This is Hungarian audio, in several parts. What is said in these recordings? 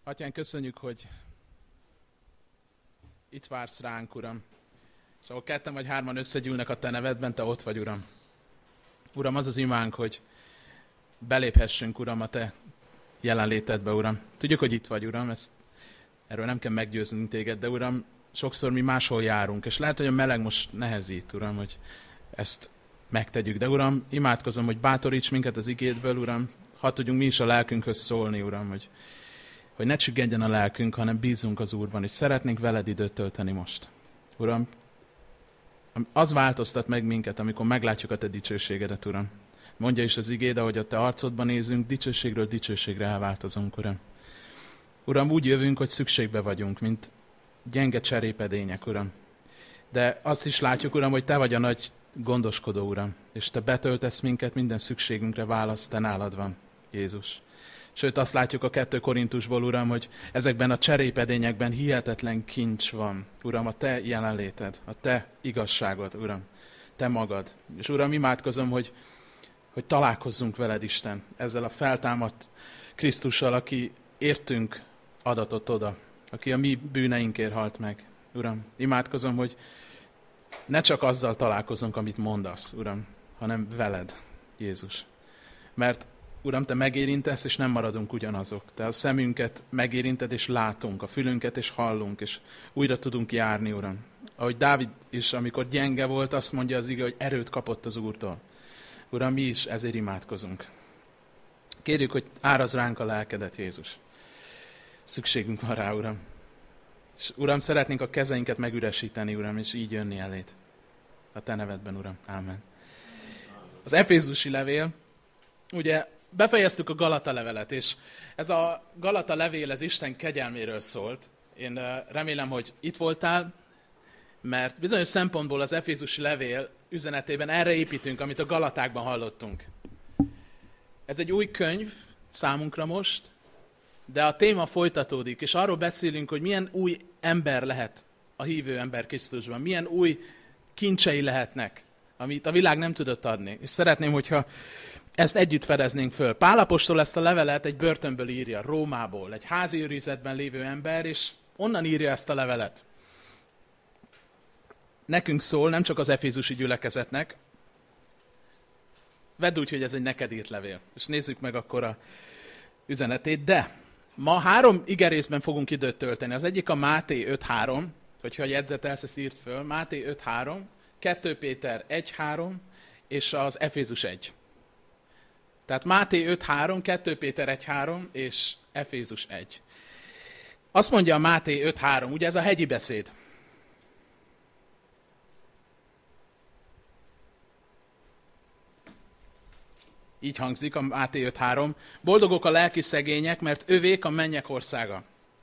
Atyán, köszönjük, hogy itt vársz ránk, Uram. És ahol ketten vagy hárman összegyűlnek a Te nevedben, Te ott vagy, Uram. Uram, az az imánk, hogy beléphessünk, Uram, a Te jelenlétedbe, Uram. Tudjuk, hogy itt vagy, Uram, erről nem kell meggyőznünk Téged, de Uram, sokszor mi máshol járunk, és lehet, hogy a meleg most nehezít, Uram, hogy ezt megtegyük. De Uram, imádkozom, hogy bátoríts minket az igédből, Uram, ha tudjunk mi is a lelkünkhöz szólni, Uram, hogy ne csüggedjen a lelkünk, hanem bízunk az Úrban, és szeretnénk veled időt tölteni most. Uram, az változtat meg minket, amikor meglátjuk a Te dicsőségedet, Uram. Mondja is az igéd, ahogy a Te arcodban nézünk, dicsőségről dicsőségre elváltozunk, Uram. Uram, úgy jövünk, hogy szükségbe vagyunk, mint gyenge cserépedények, Uram. De azt is látjuk, Uram, hogy Te vagy a nagy gondoskodó, Uram, és Te betöltesz minket, minden szükségünkre válasz, Te nálad van, Jézus. Sőt, azt látjuk a 2 Korintusból, Uram, hogy ezekben a cserépedényekben hihetetlen kincs van. Uram, a Te jelenléted, a Te igazságod, Uram, Te magad. És Uram, imádkozom, hogy találkozzunk veled, Isten, ezzel a feltámadt Krisztussal, aki értünk adatot oda, aki a mi bűneinkért halt meg. Uram, imádkozom, hogy ne csak azzal találkozunk, amit mondasz, Uram, hanem veled, Jézus. Mert Uram, Te megérintesz, és nem maradunk ugyanazok. Te a szemünket megérinted, és látunk, a fülünket, és hallunk, és újra tudunk járni, Uram. Ahogy Dávid is, amikor gyenge volt, azt mondja az ige, hogy erőt kapott az Úrtól. Uram, mi is ezért imádkozunk. Kérjük, hogy árazd ránk a lelkedet, Jézus. Szükségünk van rá, Uram. És Uram, szeretnénk a kezeinket megüresíteni, Uram, és így jönni eléd. A Te nevedben, Uram. Ámen. Az Efézusi levél, ugye befejeztük a Galata levelet, és ez a Galata levél, ez Isten kegyelméről szólt. Én remélem, hogy itt voltál, mert bizonyos szempontból az Efézusi levél üzenetében erre építünk, amit a Galatákban hallottunk. Ez egy új könyv számunkra most, de a téma folytatódik, és arról beszélünk, hogy milyen új ember lehet a hívő ember Krisztusban, milyen új kincsei lehetnek, amit a világ nem tudott adni. És szeretném, hogyha ezt együtt fedeznénk föl. Pál apostol ezt a levelet egy börtönből írja, Rómából, egy házi őrizetben lévő ember, és onnan írja ezt a levelet. Nekünk szól, nem csak az efézusi gyülekezetnek. Vedd úgy, hogy ez egy neked írt levél. És nézzük meg akkor a üzenetét. De ma 3 igerészben fogunk időt tölteni. Az egyik a Máté 5.3, hogyha jegyzetelsz, ezt írt föl. Máté 5.3, 2 Péter 1.3 és az Efézus 1. Tehát Máté 5.3, 2 Péter 1.3 és Efézus 1. Azt mondja a Máté 5.3, ugye ez a hegyi beszéd. Így hangzik a Máté 5.3. Boldogok a lelki szegények, mert övék a mennyek országa.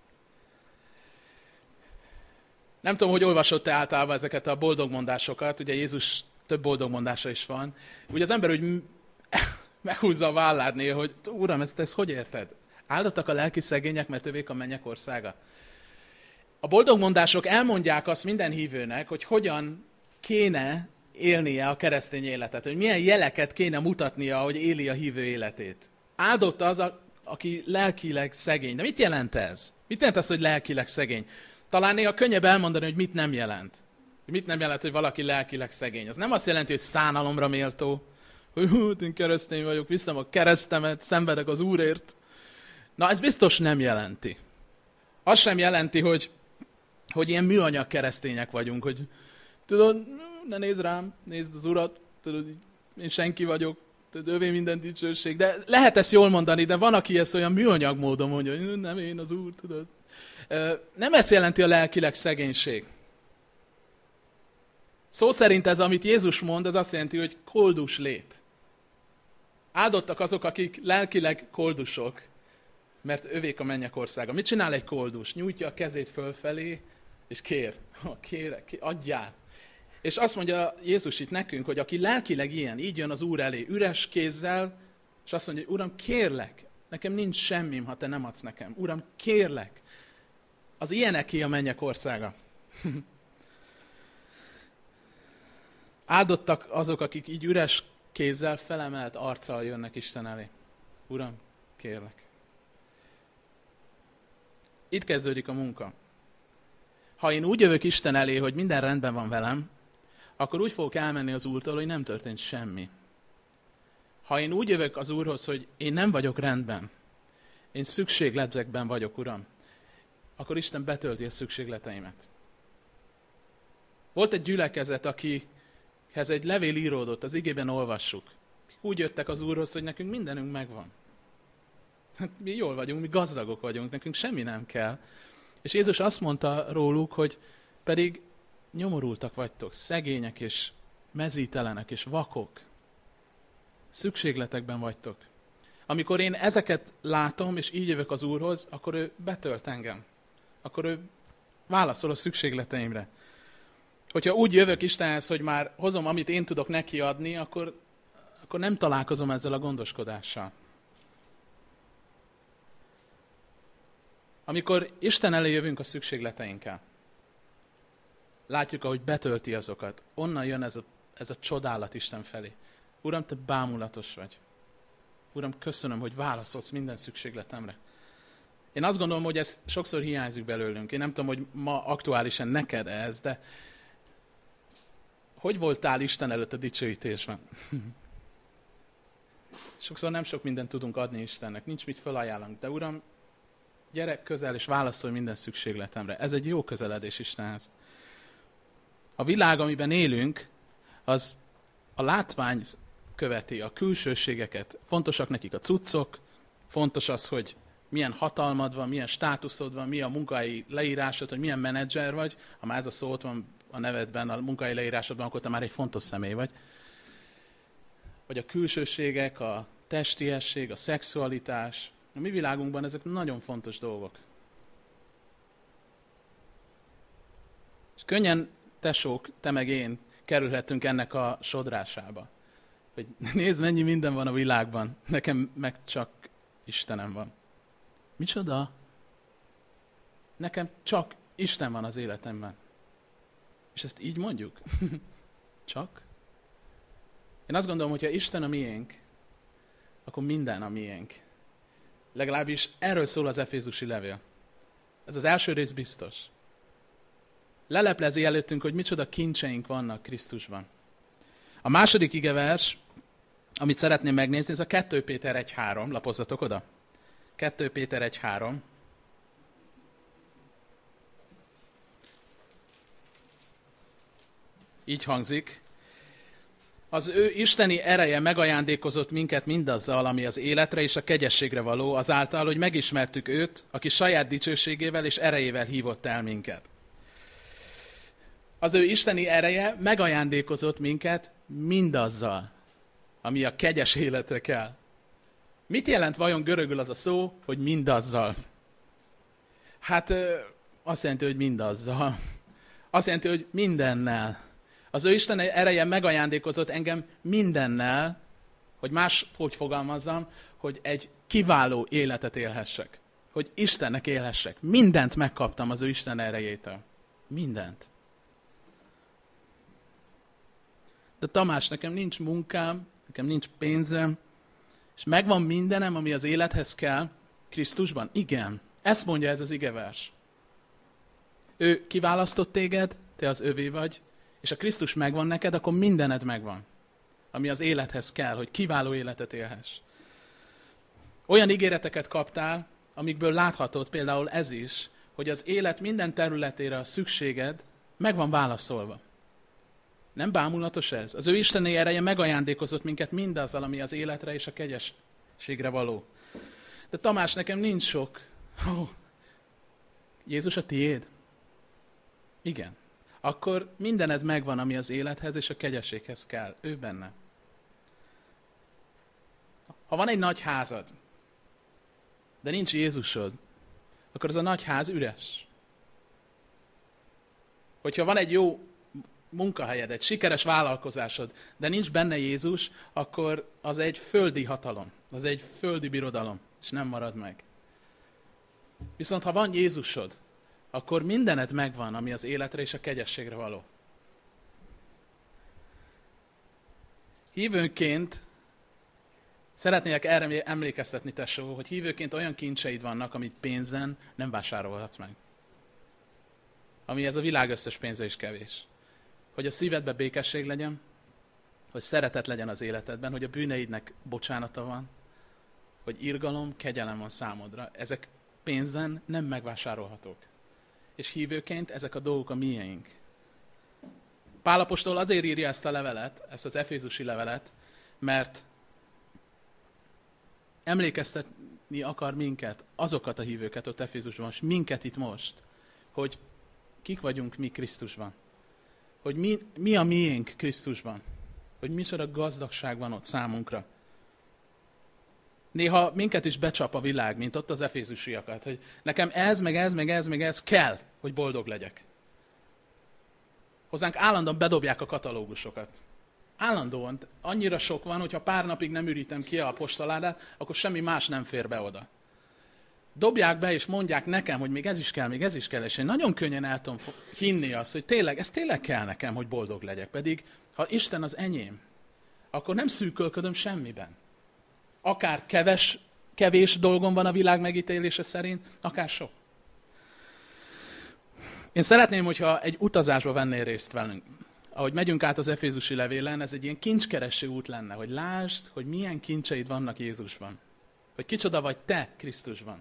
Nem tudom, hogy olvasott-e általában ezeket a boldogmondásokat. Ugye Jézus több boldogmondása is van. Ugye az ember úgy meghúzza a válládnél, hogy Uram, ezt hogy érted? Áldottak a lelki szegények, mert övék a mennyek országa. A boldogmondások elmondják azt minden hívőnek, hogy hogyan kéne élnie a keresztény életet, hogy milyen jeleket kéne mutatnia, hogy éli a hívő életét. Áldott az, aki lelkileg szegény. De mit jelent ez? Mit jelent az, hogy lelkileg szegény? Talán néha könnyebb elmondani, hogy mit nem jelent. Mit nem jelent, hogy valaki lelkileg szegény. Az nem azt jelenti, hogy szánalomra méltó, hogy én keresztény vagyok, viszem a keresztemet, szenvedek az Úrért. Na, ez biztos nem jelenti. Az sem jelenti, hogy ilyen műanyag keresztények vagyunk, hogy tudod, ne nézd rám, nézd az Urat, tudod, én senki vagyok, tudod, övé minden dicsőség. De lehet ezt jól mondani, de van, aki ezt olyan műanyag módon mondja, hogy nem én az Úr, tudod. Nem ezt jelenti a lelkileg szegénység. Szó szerint ez, amit Jézus mond, ez azt jelenti, hogy koldus lét. Áldottak azok, akik lelkileg koldusok, mert övék a mennyek országa. Mit csinál egy koldus? Nyújtja a kezét fölfelé, és kér, adjál. És azt mondja Jézus itt nekünk, hogy aki lelkileg ilyen, így jön az Úr elé, üres kézzel, és azt mondja, hogy Uram, kérlek, nekem nincs semmim, ha te nem adsz nekem. Uram, kérlek, az ilyeneké a mennyek országa. Áldottak azok, akik így üres kézzel, felemelt arccal jönnek Isten elé. Uram, kérlek. Itt kezdődik a munka. Ha én úgy jövök Isten elé, hogy minden rendben van velem, akkor úgy fogok elmenni az Úrtól, hogy nem történt semmi. Ha én úgy jövök az Úrhoz, hogy én nem vagyok rendben, én szükségletekben vagyok, Uram, akkor Isten betölti a szükségleteimet. Volt egy gyülekezet, akihez egy levél íródott, az igében olvassuk. Úgy jöttek az Úrhoz, hogy nekünk mindenünk megvan. Mi jól vagyunk, mi gazdagok vagyunk, nekünk semmi nem kell. És Jézus azt mondta róluk, hogy pedig nyomorultak vagytok, szegények és mezítelenek és vakok. Szükségletekben vagytok. Amikor én ezeket látom, és így jövök az Úrhoz, akkor ő betölt engem. Akkor ő válaszol a szükségleteimre. Hogyha úgy jövök Istenhez, hogy már hozom, amit én tudok neki adni, akkor nem találkozom ezzel a gondoskodással. Amikor Isten elé jövünk a szükségleteinkkel, látjuk, ahogy betölti azokat. Onnan jön ez a csodálat Isten felé. Uram, te bámulatos vagy. Uram, köszönöm, hogy válaszolsz minden szükségletemre. Én azt gondolom, hogy ez sokszor hiányzik belőlünk. Én nem tudom, hogy ma aktuálisan neked ez, de hogy voltál Isten előtt a dicsőítésben? Sokszor nem sok mindent tudunk adni Istennek, nincs mit felajánlani. De Uram, gyere közel és válaszolj minden szükségletemre. Ez egy jó közeledés Istenhez. A világ, amiben élünk, az a látvány követi, a külsőségeket. Fontosak nekik a cuccok, fontos az, hogy milyen hatalmad van, milyen státuszod van, mi a munkai leírásod, hogy milyen menedzser vagy. Ha már ez a szó ott van a nevedben, a munkai leírásodban, akkor te már egy fontos személy vagy. Vagy a külsőségek, a testiesség, a szexualitás. A mi világunkban ezek nagyon fontos dolgok. És könnyen tesók, te meg én kerülhetünk ennek a sodrásába. Hogy nézd, mennyi minden van a világban, nekem meg csak Istenem van. Micsoda? Nekem csak Isten van az életemben. És ezt így mondjuk? Csak? Én azt gondolom, hogy ha Isten a miénk, akkor minden a miénk. Legalábbis erről szól az efézusi levél. Ez az első rész biztos. Leleplezi előttünk, hogy micsoda kincseink vannak Krisztusban. A második igevers, amit szeretném megnézni, ez a 2 Péter 1.3. Lapozzatok oda. 2 Péter 1.3. Így hangzik. Az ő isteni ereje megajándékozott minket mindazzal, ami az életre és a kegyességre való, azáltal, hogy megismertük őt, aki saját dicsőségével és erejével hívott el minket. Az ő isteni ereje megajándékozott minket mindazzal, ami a kegyes életre kell. Mit jelent vajon görögül az a szó, hogy mindazzal? Hát azt jelenti, hogy mindazzal. Azt jelenti, hogy mindennel. Az ő Isten ereje megajándékozott engem mindennel, hogy máshogy fogalmazzam, hogy egy kiváló életet élhessek. Hogy Istennek élhessek. Mindent megkaptam az ő Isten erejétől. Mindent. De Tamás, nekem nincs munkám, nekem nincs pénzem, és megvan mindenem, ami az élethez kell Krisztusban? Igen. Ezt mondja ez az igevers. Ő kiválasztott téged, te az övé vagy, és ha Krisztus megvan neked, akkor mindened megvan, ami az élethez kell, hogy kiváló életet élhess. Olyan ígéreteket kaptál, amikből láthatod például ez is, hogy az élet minden területére a szükséged meg van válaszolva. Nem bámulatos ez? Az ő isteni ereje megajándékozott minket mindazzal, ami az életre és a kegyességre való. De Tamás, nekem nincs sok. Jézus a tiéd? Igen. Akkor mindened megvan, ami az élethez és a kegyességhez kell. Ő benne. Ha van egy nagy házad, de nincs Jézusod, akkor az a nagy ház üres. Hogyha van egy jó munkahelyed, egy sikeres vállalkozásod, de nincs benne Jézus, akkor az egy földi hatalom, az egy földi birodalom, és nem marad meg. Viszont ha van Jézusod, akkor mindened megvan, ami az életre és a kegyességre való. Hívőnként Szeretnélek erre emlékeztetni, tesó, hogy hívőként olyan kincseid vannak, amit pénzen nem vásárolhatsz meg. Ami ez a világ összes pénze is kevés. Hogy a szívedben békesség legyen, hogy szeretet legyen az életedben, hogy a bűneidnek bocsánata van, hogy irgalom, kegyelem van számodra. Ezek pénzen nem megvásárolhatók. És hívőként ezek a dolgok a miénk. Pál apostol azért írja ezt a levelet, ezt az efézusi levelet, mert emlékeztetni akar minket, azokat a hívőket ott Efézusban, és minket itt most, hogy kik vagyunk mi Krisztusban. Hogy mi a miénk Krisztusban. Hogy micsoda gazdagság van ott számunkra. Néha minket is becsap a világ, mint ott az efézusiakat, hogy nekem ez, meg ez, meg ez, meg ez kell, hogy boldog legyek. Hozzánk állandóan bedobják a katalógusokat. Állandóan. Annyira sok van, hogyha pár napig nem ürítem ki a postaládát, akkor semmi más nem fér be oda. Dobják be, és mondják nekem, hogy még ez is kell, még ez is kell, és én nagyon könnyen el tudom hinni azt, hogy ez tényleg kell nekem, hogy boldog legyek. Pedig, ha Isten az enyém, akkor nem szűkölködöm semmiben. Akár kevés dolgom van a világ megítélése szerint, akár sok. Én szeretném, hogyha egy utazásba vennél részt velünk. Ahogy megyünk át az efézusi levélen, ez egy ilyen kincskereső út lenne, hogy lásd, hogy milyen kincseid vannak Jézusban. Hogy kicsoda vagy te Krisztusban.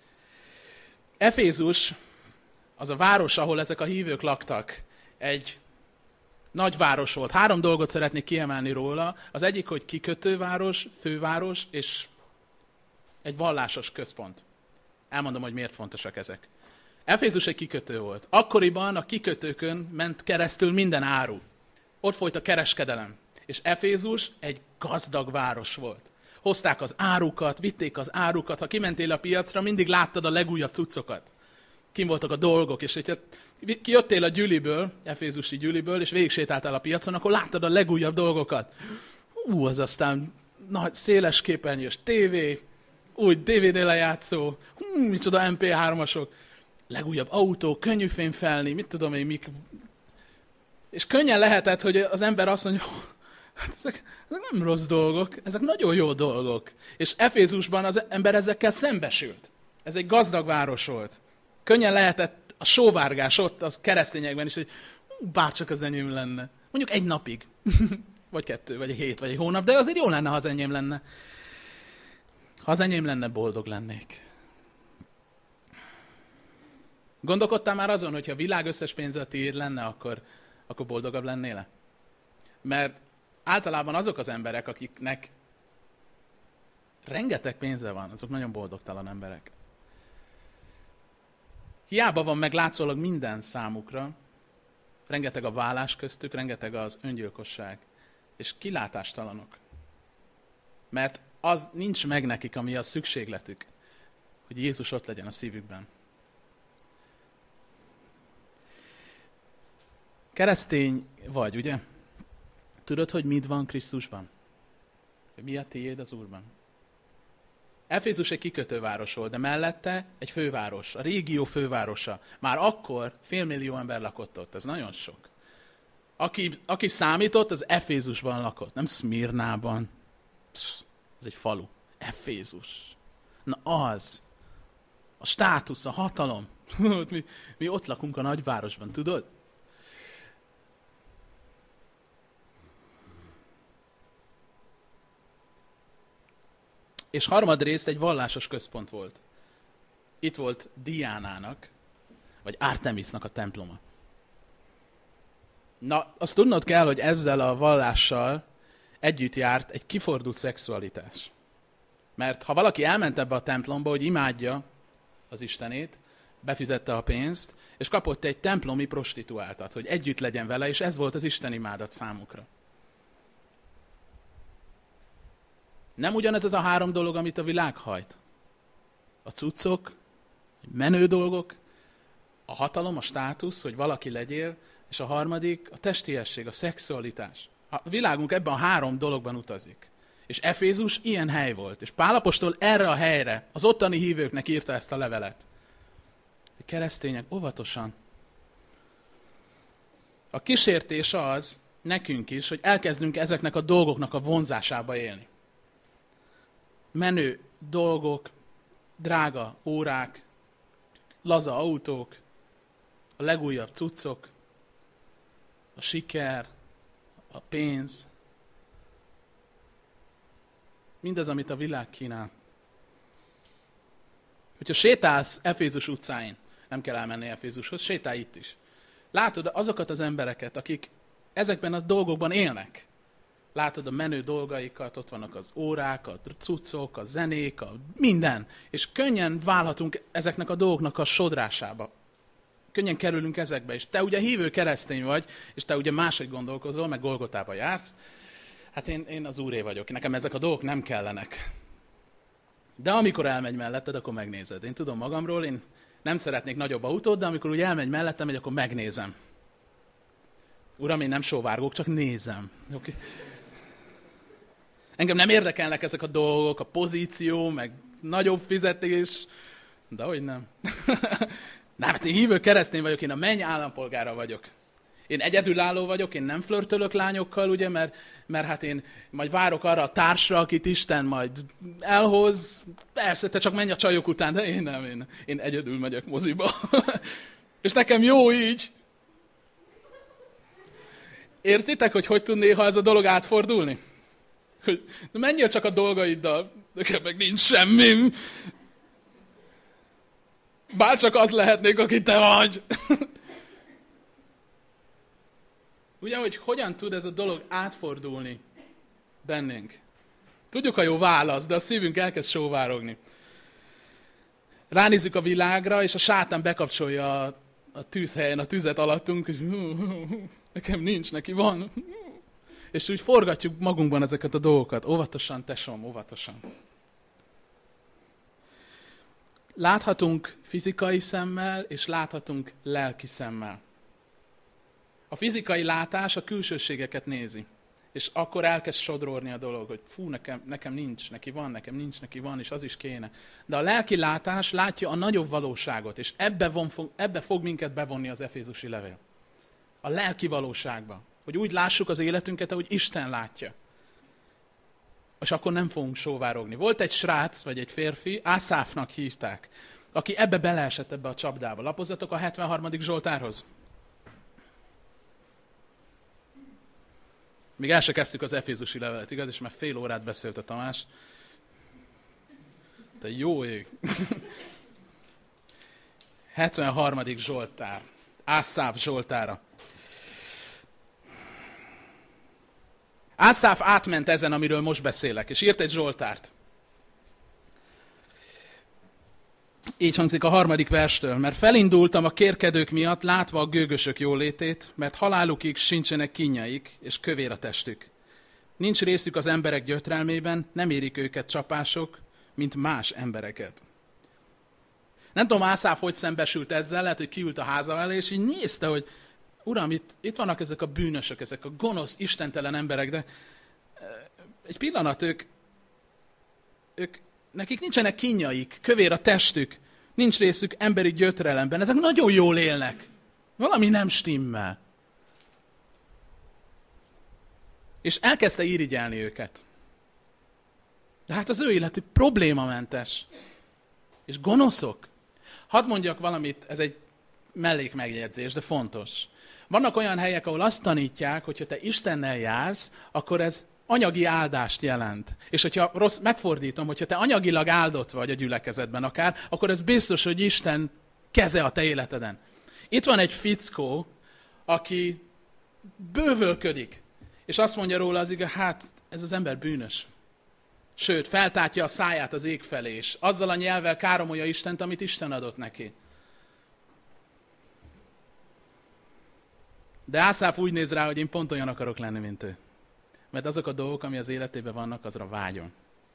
Efézus, az a város, ahol ezek a hívők laktak, egy nagy város volt. 3 dolgot szeretnék kiemelni róla. Az egyik, hogy kikötőváros, főváros, és egy vallásos központ. Elmondom, hogy miért fontosak ezek. Efézus egy kikötő volt. Akkoriban a kikötőkön ment keresztül minden áru. Ott folyt a kereskedelem. És Efézus egy gazdag város volt. Hozták az árukat, vitték az árukat. Ha kimentél a piacra, mindig láttad a legújabb cuccokat. Kim voltak a dolgok, és hogyha kijöttél a gyűliből, efézusi gyűliből, és végig sétáltál a piacon, akkor láttad a legújabb dolgokat. Az aztán nagy, széles képernyős tévé, új DVD lejátszó, micsoda MP3-asok, legújabb autó, könnyű fényfelni, mit tudom én, mik. És könnyen lehetett, hogy az ember azt mondja, hát ezek nem rossz dolgok, ezek nagyon jó dolgok. És Efézusban az ember ezekkel szembesült. Ez egy gazdag város volt. Könnyen lehetett a sóvárgás ott az keresztényekben is, hogy bárcsak az enyém lenne. Mondjuk egy napig. Vagy 2, vagy egy 7, vagy egy hónap, de azért jó lenne, ha az enyém lenne. Ha az enyém lenne, boldog lennék. Gondolkodtál már azon, hogyha a világ összes pénze a tiéd lenne, akkor boldogabb lennél? Mert általában azok az emberek, akiknek rengeteg pénze van, azok nagyon boldogtalan emberek. Hiába van meg látszólag minden számukra, rengeteg a vállás köztük, rengeteg az öngyilkosság, és kilátástalanok. Mert az nincs meg nekik, ami a szükségletük, hogy Jézus ott legyen a szívükben. Keresztény vagy, ugye? Tudod, hogy mit van Krisztusban? Hogy mi a tiéd az Úrban? Efézus egy kikötőváros volt, de mellette egy főváros, a régió fővárosa. Már akkor 500 000 ember lakott ott, ez nagyon sok. Aki számított, az Efézusban lakott, nem Szmirnában. Ez egy falu. Efézus. Na az. A státusz, a hatalom. mi ott lakunk a nagyvárosban, tudod? És harmadrészt egy vallásos központ volt. Itt volt Diánának, vagy Artemisnak a temploma. Na, azt tudnod kell, hogy ezzel a vallással együtt járt egy kifordult szexualitás. Mert ha valaki elment ebbe a templomba, hogy imádja az Istenét, befizette a pénzt, és kapott egy templomi prostituáltat, hogy együtt legyen vele, és ez volt az Isten imádat számukra. Nem ugyanez az a 3 dolog, amit a világ hajt. A cuccok, menő dolgok, a hatalom, a státusz, hogy valaki legyél, és a harmadik a testiesség, a szexualitás. A világunk ebben a 3 dologban utazik. És Efézus ilyen hely volt. És Pál apostol erre a helyre, az ottani hívőknek írta ezt a levelet. A keresztények, óvatosan. A kísértés az, nekünk is, hogy elkezdünk ezeknek a dolgoknak a vonzásába élni. menő dolgok, drága órák, laza autók, a legújabb cuccok, a siker, a pénz, mindaz, amit a világ kínál. Hogyha sétálsz Efézus utcáin, nem kell elmenni Efézushoz, sétálj itt is. Látod azokat az embereket, akik ezekben a dolgokban élnek. Látod a menő dolgaikat, ott vannak az órák, a cuccok, a zenék, minden. És könnyen válhatunk ezeknek a dolgoknak a sodrásába. Könnyen kerülünk ezekbe. És te ugye hívő keresztény vagy, és te ugye máshogy gondolkozol, meg Golgotába jársz. Hát én az Úré vagyok. Nekem ezek a dolgok nem kellenek. De amikor elmegy melletted, akkor megnézed. Én tudom magamról, én nem szeretnék nagyobb autót, de amikor úgy elmegy mellettem, akkor megnézem. Uram, én nem sóvárgok, csak nézem. Okay. Engem nem érdekelnek ezek a dolgok, a pozíció, meg nagyobb fizetés. De hogy nem. Nem, hát én hívő keresztény vagyok, én a menny állampolgára vagyok. Én egyedülálló vagyok, én nem flörtölök lányokkal, ugye, mert hát én majd várok arra a társra, akit Isten majd elhoz. Persze, te csak menj a csajok után, de én nem, én egyedül megyek moziba. És nekem jó így. Érzitek, hogy tud néha ez a dolog átfordulni? Hogy menjél csak a dolgaiddal, nekem meg nincs semmi. Bárcsak az lehetnék, aki te vagy. Ugye, hogy hogyan tud ez a dolog átfordulni bennünk? Tudjuk a jó válasz, de a szívünk elkezd sóvárogni. Ránézzük a világra, és a sátán bekapcsolja a tűzhelyen a tüzet alattunk, és nekem nincs, neki van. És úgy forgatjuk magunkban ezeket a dolgokat. Óvatosan, tesóm, óvatosan. Láthatunk fizikai szemmel, és láthatunk lelki szemmel. A fizikai látás a külsőségeket nézi. És akkor elkezd sodrórni a dolog, hogy fú, nekem nincs, neki van, nekem nincs, neki van, és az is kéne. De a lelki látás látja a nagyobb valóságot, és ebbe fog minket bevonni az efézusi levél. A lelki valóságba. Hogy úgy lássuk az életünket, ahogy Isten látja. És akkor nem fogunk sóvárogni. Volt egy srác, vagy egy férfi, Ászáfnak hívták, aki ebbe beleesett ebbe a csapdába. Lapozzatok a 73. Zsoltárhoz. Még el se kezdtük az efézusi levelet, igaz? És már fél órát beszélt a Tamás. Te jó ég! 73. Zsoltár. Ászáf Zsoltára. Ászáf átment ezen, amiről most beszélek, és írt egy Zsoltárt. Így hangzik a 3. verstől. Mert felindultam a kérkedők miatt, látva a gőgösök jólétét, mert halálukig sincsenek kínjaik, és kövér a testük. Nincs részük az emberek gyötrelmében, nem érik őket csapások, mint más embereket. Nem tudom, Ászáf hogy szembesült ezzel, lehet, hogy kiült a háza elé, és így nézte, hogy Uram, itt vannak ezek a bűnösök, ezek a gonosz, istentelen emberek, de egy pillanat, nekik nincsenek kínjaik, kövér a testük, nincs részük emberi gyötrelemben, ezek nagyon jól élnek. Valami nem stimmel. És elkezdte irigyelni őket. De hát az ő életük problémamentes. És gonoszok. Hadd mondjak valamit, ez egy mellékmegjegyzés, de fontos. Vannak olyan helyek, ahol azt tanítják, hogy ha te Istennel jársz, akkor ez anyagi áldást jelent. És hogyha megfordítom, hogyha te anyagilag áldott vagy a gyülekezetben akár, akkor ez biztos, hogy Isten keze a te életeden. Itt van egy fickó, aki bővölködik, és azt mondja róla az ige, hát ez az ember bűnös. Sőt, feltátja a száját az ég felé, és azzal a nyelvvel káromolja Istent, amit Isten adott neki. De Ászáf úgy néz rá, hogy én pont olyan akarok lenni, mint ő. Mert azok a dolgok, ami az életében vannak, azra vágyom.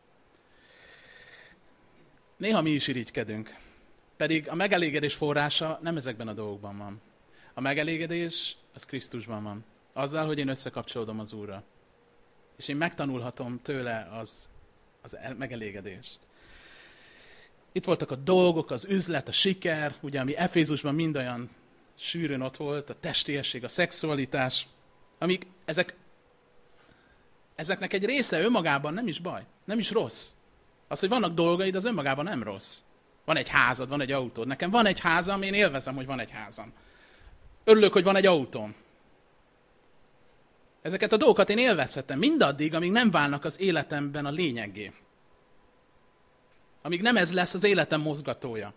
Néha mi is irigykedünk. Pedig a megelégedés forrása nem ezekben a dolgokban van. A megelégedés az Krisztusban van. Azzal, hogy én összekapcsolódom az Úrral. És én megtanulhatom tőle az megelégedést. Itt voltak a dolgok, az üzlet, a siker, ugye, ami Efézusban mind olyan sűrűn ott volt, a testiesség, a szexualitás, amik ezeknek egy része önmagában nem is baj, nem is rossz. Az, hogy vannak dolgaid, az önmagában nem rossz. Van egy házad, van egy autód. Nekem van egy házam, én élvezem, hogy van egy házam. Örülök, hogy van egy autóm. Ezeket a dolgokat én élvezhetem mindaddig, amíg nem válnak az életemben a lényeggé. Amíg nem ez lesz az életem mozgatója.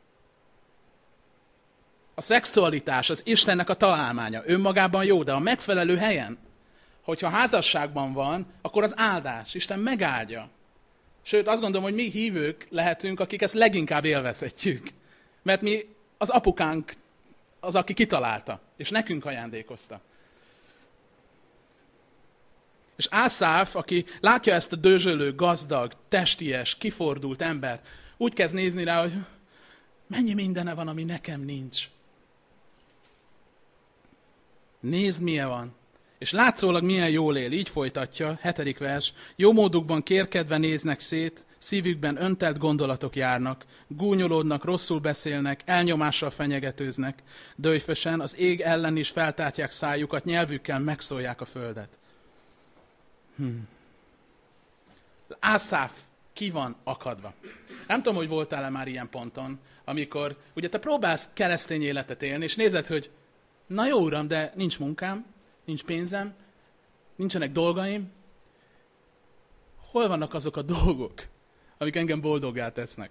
A szexualitás az Istennek a találmánya. Önmagában jó, de a megfelelő helyen. Hogyha házasságban van, akkor az áldás. Isten megáldja. Sőt, azt gondolom, hogy mi hívők lehetünk, akik ezt leginkább élvezhetjük. Mert mi az apukánk az, aki kitalálta, és nekünk ajándékozta. És Ászáf, aki látja ezt a dörzsölő, gazdag, testies, kifordult embert, úgy kezd nézni rá, hogy mennyi mindene van, ami nekem nincs. Nézd, milyen van. És látszólag milyen jól él, így folytatja, 7. vers. Jó módukban kérkedve néznek szét, szívükben öntelt gondolatok járnak, gúnyolódnak, rosszul beszélnek, elnyomással fenyegetőznek, döjfösen az ég ellen is feltártják szájukat, nyelvükkel megszólják a földet. Ászáf ki van akadva. Nem tudom, hogy voltál-e már ilyen ponton, amikor ugye te próbálsz keresztény életet élni, és nézed, hogy na jó uram, de nincs munkám, nincs pénzem, nincsenek dolgaim. Hol vannak azok a dolgok, amik engem boldoggá tesznek?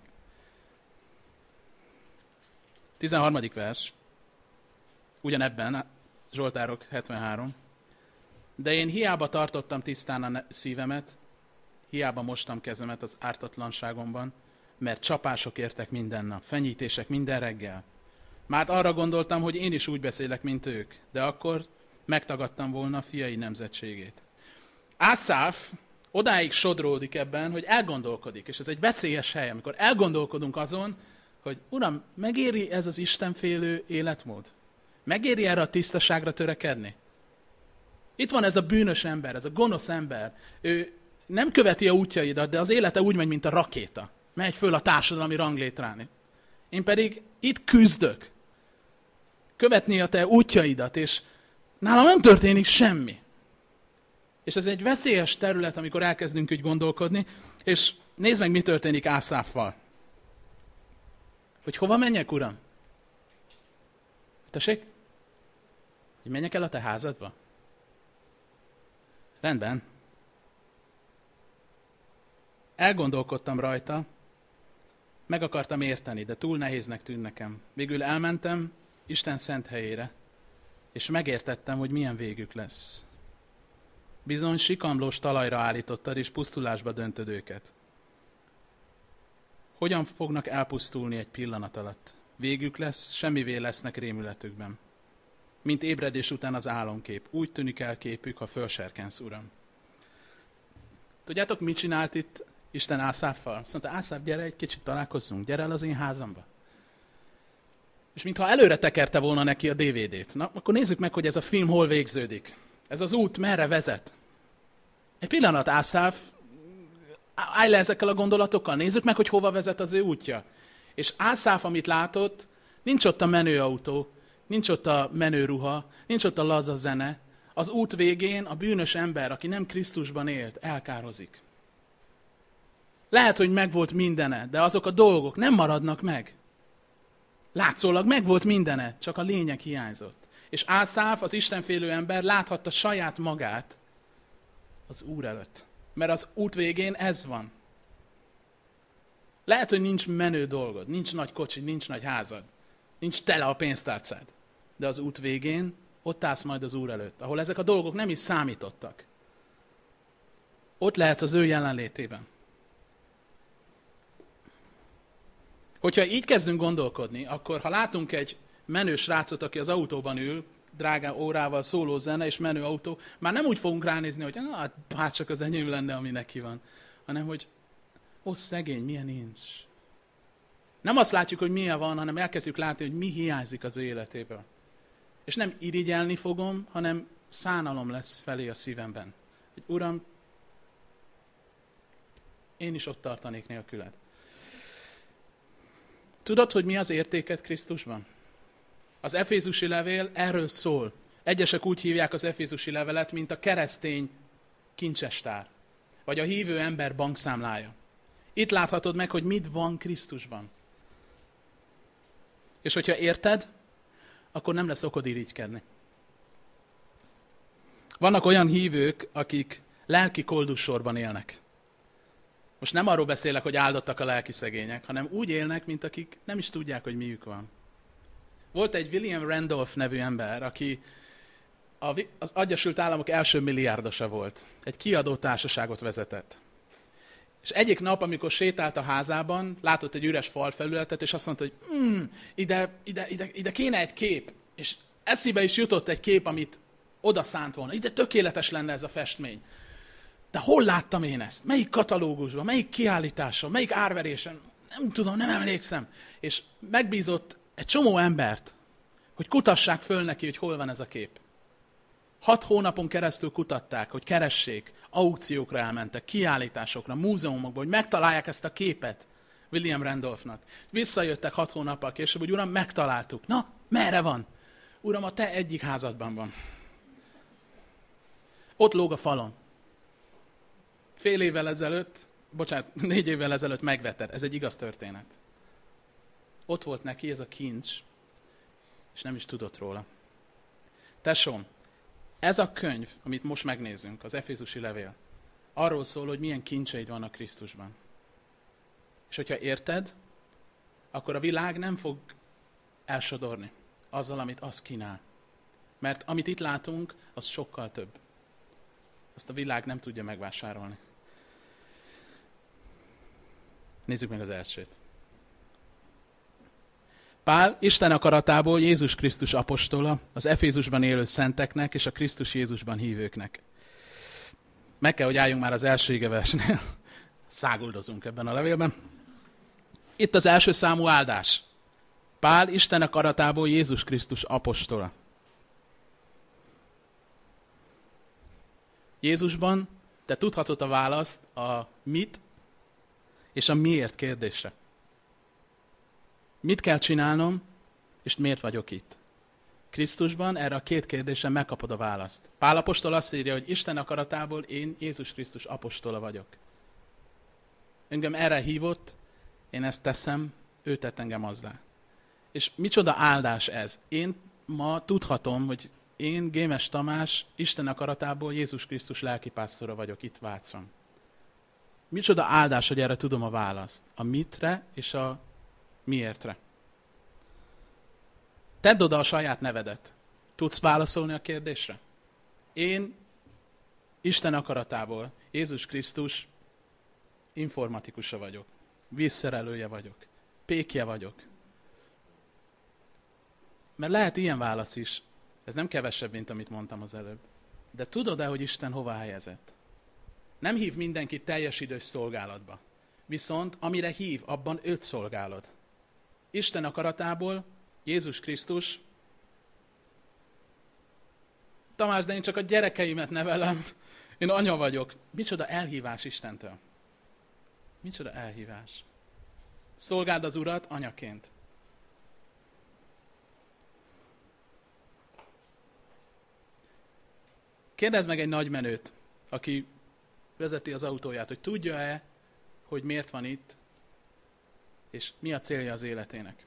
13. vers, ugyanebben, Zsoltárok 73. De én hiába tartottam tisztán a szívemet, hiába mostam kezemet az ártatlanságomban, mert csapások értek minden nap, fenyítések minden reggel. Már arra gondoltam, hogy én is úgy beszélek, mint ők, de akkor megtagadtam volna a fiai nemzetségét. Ászáf odáig sodródik ebben, hogy elgondolkodik, és ez egy veszélyes hely, amikor elgondolkodunk azon, hogy uram, megéri ez az istenfélő életmód? Megéri erre a tisztaságra törekedni? Itt van ez a bűnös ember, ez a gonosz ember. Ő nem követi a útjaidat, de az élete úgy megy, mint a rakéta. Megy föl a társadalmi ranglétrán. Én pedig itt küzdök. Követni a te útjaidat, és nálam nem történik semmi. És ez egy veszélyes terület, amikor elkezdünk úgy gondolkodni, és nézd meg, mi történik Ászáffal. Hogy hova menjek, uram? Tessék? Hogy menjek el a te házadba? Rendben. Elgondolkodtam rajta, meg akartam érteni, de túl nehéznek tűnt nekem. Végül elmentem Isten szent helyére, és megértettem, hogy milyen végük lesz. Bizony sikamlós talajra állítottad, és pusztulásba döntöd őket. Hogyan fognak elpusztulni egy pillanat alatt? Végük lesz, semmivé lesznek rémületükben. Mint ébredés után az álomkép. Úgy tűnik el képük, ha fölserkensz, uram. Tudjátok, mit csinált itt Isten Ászáffal? Azt mondta, Ászáf, gyere egy kicsit találkozzunk, gyere el az én házamba. És mintha előre tekerte volna neki a DVD-t. Na, akkor nézzük meg, hogy ez a film hol végződik. Ez az út merre vezet. Egy pillanat, Ászáf, állj le ezekkel a gondolatokkal, nézzük meg, hogy hova vezet az ő útja. És Ászáf, amit látott, nincs ott a menő autó, nincs ott a menő ruha, nincs ott a laza zene. Az út végén a bűnös ember, aki nem Krisztusban élt, elkározik. Lehet, hogy megvolt mindene, de azok a dolgok nem maradnak meg. Látszólag megvolt mindene, csak a lényeg hiányzott. És Ászáf, az istenfélő ember láthatta saját magát az Úr előtt. Mert az út végén ez van. Lehet, hogy nincs menő dolgod, nincs nagy kocsi, nincs nagy házad, nincs tele a pénztárcád. De az út végén ott állsz majd az Úr előtt, ahol ezek a dolgok nem is számítottak. Ott lehetsz az ő jelenlétében. Hogyha így kezdünk gondolkodni, akkor ha látunk egy menő srácot, aki az autóban ül, drága órával szóló zene és menő autó, már nem úgy fogunk ránézni, hogy hát bárcsak az enyém lenne, ami neki van, hanem hogy ó, szegény, milyen nincs. Nem azt látjuk, hogy milyen van, hanem elkezdjük látni, hogy mi hiányzik az ő életéből. És nem irigyelni fogom, hanem szánalom lesz felé a szívemben. Hogy Uram, én is ott tartanék nélküled. Tudod, hogy mi az értéked Krisztusban? Az efézusi levél erről szól. Egyesek úgy hívják az efézusi levelet, mint a keresztény kincsestár, vagy a hívő ember bankszámlája. Itt láthatod meg, hogy mit van Krisztusban. És hogyha érted, akkor nem lesz okod irigykedni. Vannak olyan hívők, akik lelki koldussorban élnek. Most nem arról beszélek, hogy áldottak a lelki szegények, hanem úgy élnek, mint akik nem is tudják, hogy miük van. Volt egy William Randolph nevű ember, aki az Egyesült Államok első milliárdosa volt. Egy kiadó társaságot vezetett. És egyik nap, amikor sétált a házában, látott egy üres falfelületet, és azt mondta, hogy ide kéne egy kép. És eszébe is jutott egy kép, amit oda szánt volna. Ide tökéletes lenne ez a festmény. De hol láttam én ezt? Melyik katalógusban, melyik kiállításon, melyik árverésen? Nem tudom, nem emlékszem. És megbízott egy csomó embert, hogy kutassák föl neki, hogy hol van ez a kép. 6 hónapon keresztül kutatták, hogy keressék, aukciókra elmentek, kiállításokra, múzeumokba, hogy megtalálják ezt a képet William Randolphnak. Visszajöttek 6 hónappal később, hogy uram, megtaláltuk. Na, merre van? Uram, a te egyik házadban van. Ott lóg a falon. 4 évvel ezelőtt megvetted. Ez egy igaz történet. Ott volt neki ez a kincs, és nem is tudott róla. Tesóm, ez a könyv, amit most megnézünk, az Efézusi levél, arról szól, hogy milyen kincseid vannak Krisztusban. És hogyha érted, akkor a világ nem fog elsodorni azzal, amit az kínál. Mert amit itt látunk, az sokkal több. Azt a világ nem tudja megvásárolni. Nézzük meg az elsőt. Pál Isten akaratából Jézus Krisztus apostola, az Efézusban élő szenteknek és a Krisztus Jézusban hívőknek. Meg kell, hogy álljunk már az első igeversnél. Száguldozunk ebben a levélben. Itt az első számú áldás. Pál Isten akaratából Jézus Krisztus apostola. Jézusban te tudhatod a választ a mit és a miért kérdésre. Mit kell csinálnom, és miért vagyok itt? Krisztusban erre a 2 kérdésre megkapod a választ. Pál apostol azt írja, hogy Isten akaratából én Jézus Krisztus apostola vagyok. Engem erre hívott, én ezt teszem, ő tett engem azzá. És micsoda áldás ez? Én ma tudhatom, hogy én, Gémes Tamás, Isten akaratából Jézus Krisztus lelkipásztora vagyok itt Vácon. Micsoda áldás, hogy erre tudom a választ. A mitre és a miértre. Tedd oda a saját nevedet. Tudsz válaszolni a kérdésre? Én Isten akaratából, Jézus Krisztus informatikusa vagyok. Vízszerelője vagyok. Pékje vagyok. Mert lehet ilyen válasz is. Ez nem kevesebb, mint amit mondtam az előbb. De tudod-e, hogy Isten hova helyezett? Nem hív mindenkit teljes idős szolgálatba. Viszont amire hív, abban őt szolgálod. Isten akaratából Jézus Krisztus. Tamás, de én csak a gyerekeimet nevelem. Én anya vagyok. Micsoda elhívás Istentől. Micsoda elhívás. Szolgáld az Urat anyaként. Kérdezd meg egy nagymenőt, aki vezeti az autóját, hogy tudja-e, hogy miért van itt, és mi a célja az életének.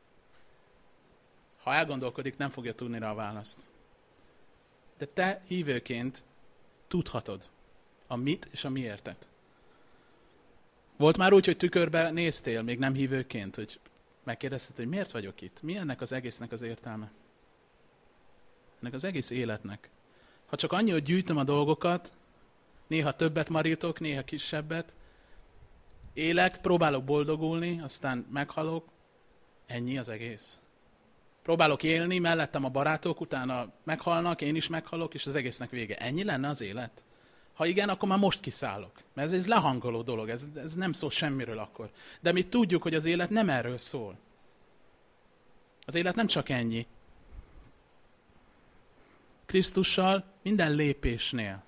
Ha elgondolkodik, nem fogja tudni rá a választ. De te hívőként tudhatod a mit és a miértet. Volt már úgy, hogy tükörbe néztél, még nem hívőként, hogy megkérdezted, hogy miért vagyok itt? Mi ennek az egésznek az értelme? Ennek az egész életnek. Ha csak annyi, hogy gyűjtöm a dolgokat, néha többet marítok, néha kisebbet, élek, próbálok boldogulni, aztán meghalok, ennyi az egész. Próbálok élni, mellettem a barátok, utána meghalnak, én is meghalok, és az egésznek vége. Ennyi lenne az élet? Ha igen, akkor már most kiszállok. Mert ez lehangoló dolog, ez nem szól semmiről akkor. De mi tudjuk, hogy az élet nem erről szól. Az élet nem csak ennyi. Krisztussal minden lépésnél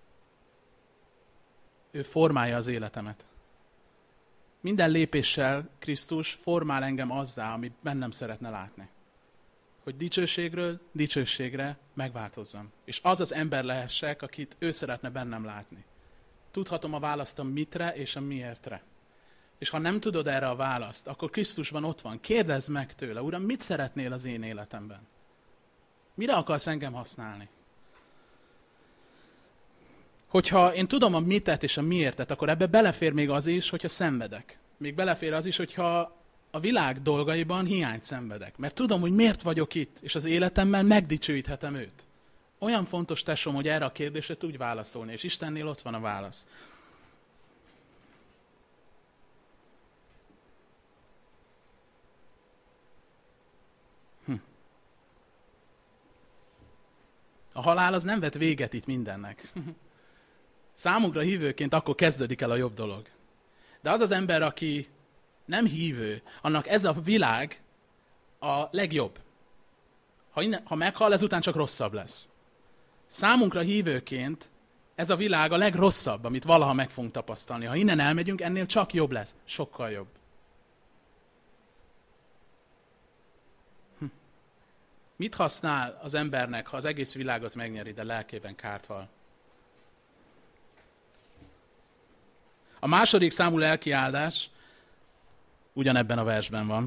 ő formálja az életemet. Minden lépéssel Krisztus formál engem azzá, amit bennem szeretne látni. Hogy dicsőségről dicsőségre megváltozzam. És az az ember lehessek, akit ő szeretne bennem látni. Tudhatom a választ a mitre és a miértre. És ha nem tudod erre a választ, akkor Krisztusban ott van. Kérdezd meg tőle, Uram, mit szeretnél az én életemben? Mire akarsz engem használni? Hogyha én tudom a mitet és a miértet, akkor ebbe belefér még az is, hogyha szenvedek. Még belefér az is, hogyha a világ dolgaiban hiányt szenvedek. Mert tudom, hogy miért vagyok itt, és az életemmel megdicsőíthetem őt. Olyan fontos, tesóm, hogy erre a kérdésre tudj válaszolni, és Istennél ott van a válasz. A halál az nem vet véget itt mindennek. Számunkra hívőként akkor kezdődik el a jobb dolog. De az az ember, aki nem hívő, annak ez a világ a legjobb. Ha meghal, ezután csak rosszabb lesz. Számunkra hívőként ez a világ a legrosszabb, amit valaha meg fogunk tapasztalni. Ha innen elmegyünk, ennél csak jobb lesz. Sokkal jobb. Mit használ az embernek, ha az egész világot megnyeri, de lelkében kárt val? A második számú lelkiáldás ugyanebben a versben van.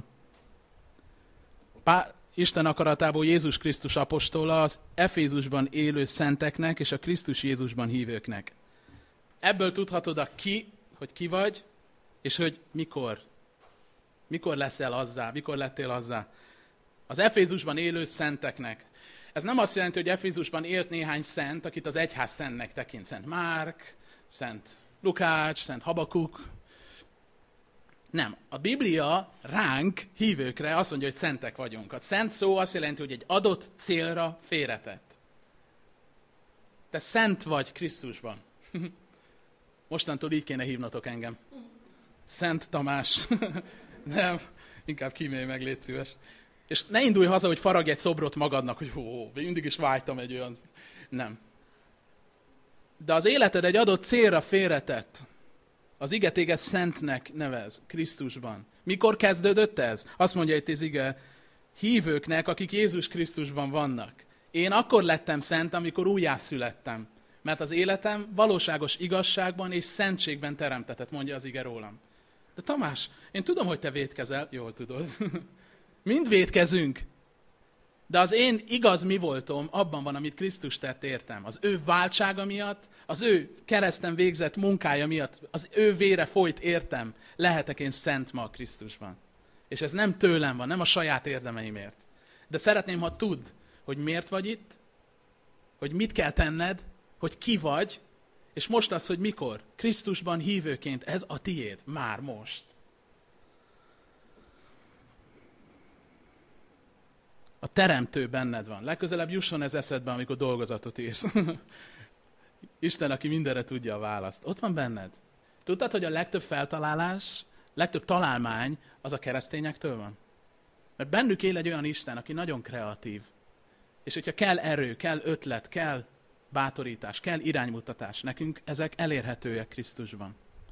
Isten akaratából Jézus Krisztus apostola az Efézusban élő szenteknek és a Krisztus Jézusban hívőknek. Ebből tudhatod hogy ki vagy, és hogy mikor. Mikor leszel azzá, mikor lettél azzá. Az Efézusban élő szenteknek. Ez nem azt jelenti, hogy Efézusban élt néhány szent, akit az egyház szentnek tekint. Szent Márk, Szent Lukács, Szent Habakuk. Nem. A Biblia ránk, hívőkre azt mondja, hogy szentek vagyunk. A szent szó azt jelenti, hogy egy adott célra félretett. Te szent vagy Krisztusban. Mostantól így kéne hívnatok engem. Szent Tamás. Nem, inkább kímélj meg, légy szíves. És ne indulj haza, hogy faragj egy szobrot magadnak, hogy mindig is vágytam egy olyan... Nem. De az életed egy adott célra félretett. Az ige téged szentnek nevez Krisztusban. Mikor kezdődött ez? Azt mondja itt az ige, hívőknek, akik Jézus Krisztusban vannak. Én akkor lettem szent, amikor újjászülettem. Mert az életem valóságos igazságban és szentségben teremtetett, mondja az ige rólam. De Tamás, én tudom, hogy te vétkezel. Jól tudod. Mind vétkezünk. De az én igaz mi voltom abban van, amit Krisztus tett értem. Az ő váltsága miatt, az ő kereszten végzett munkája miatt, az ő vére folyt értem, lehetek én szent ma a Krisztusban. És ez nem tőlem van, nem a saját érdemeimért. De szeretném, ha tudd, hogy miért vagy itt, hogy mit kell tenned, hogy ki vagy, és most az, hogy mikor. Krisztusban hívőként ez a tiéd, már most. A teremtő benned van. Legközelebb jusson ez eszedbe, amikor dolgozatot írsz. Isten, aki mindenre tudja a választ. Ott van benned. Tudtad, hogy a legtöbb feltalálás, legtöbb találmány az a keresztényektől van? Mert bennük él egy olyan Isten, aki nagyon kreatív. És hogyha kell erő, kell ötlet, kell bátorítás, kell iránymutatás, nekünk ezek elérhetőek Krisztusban.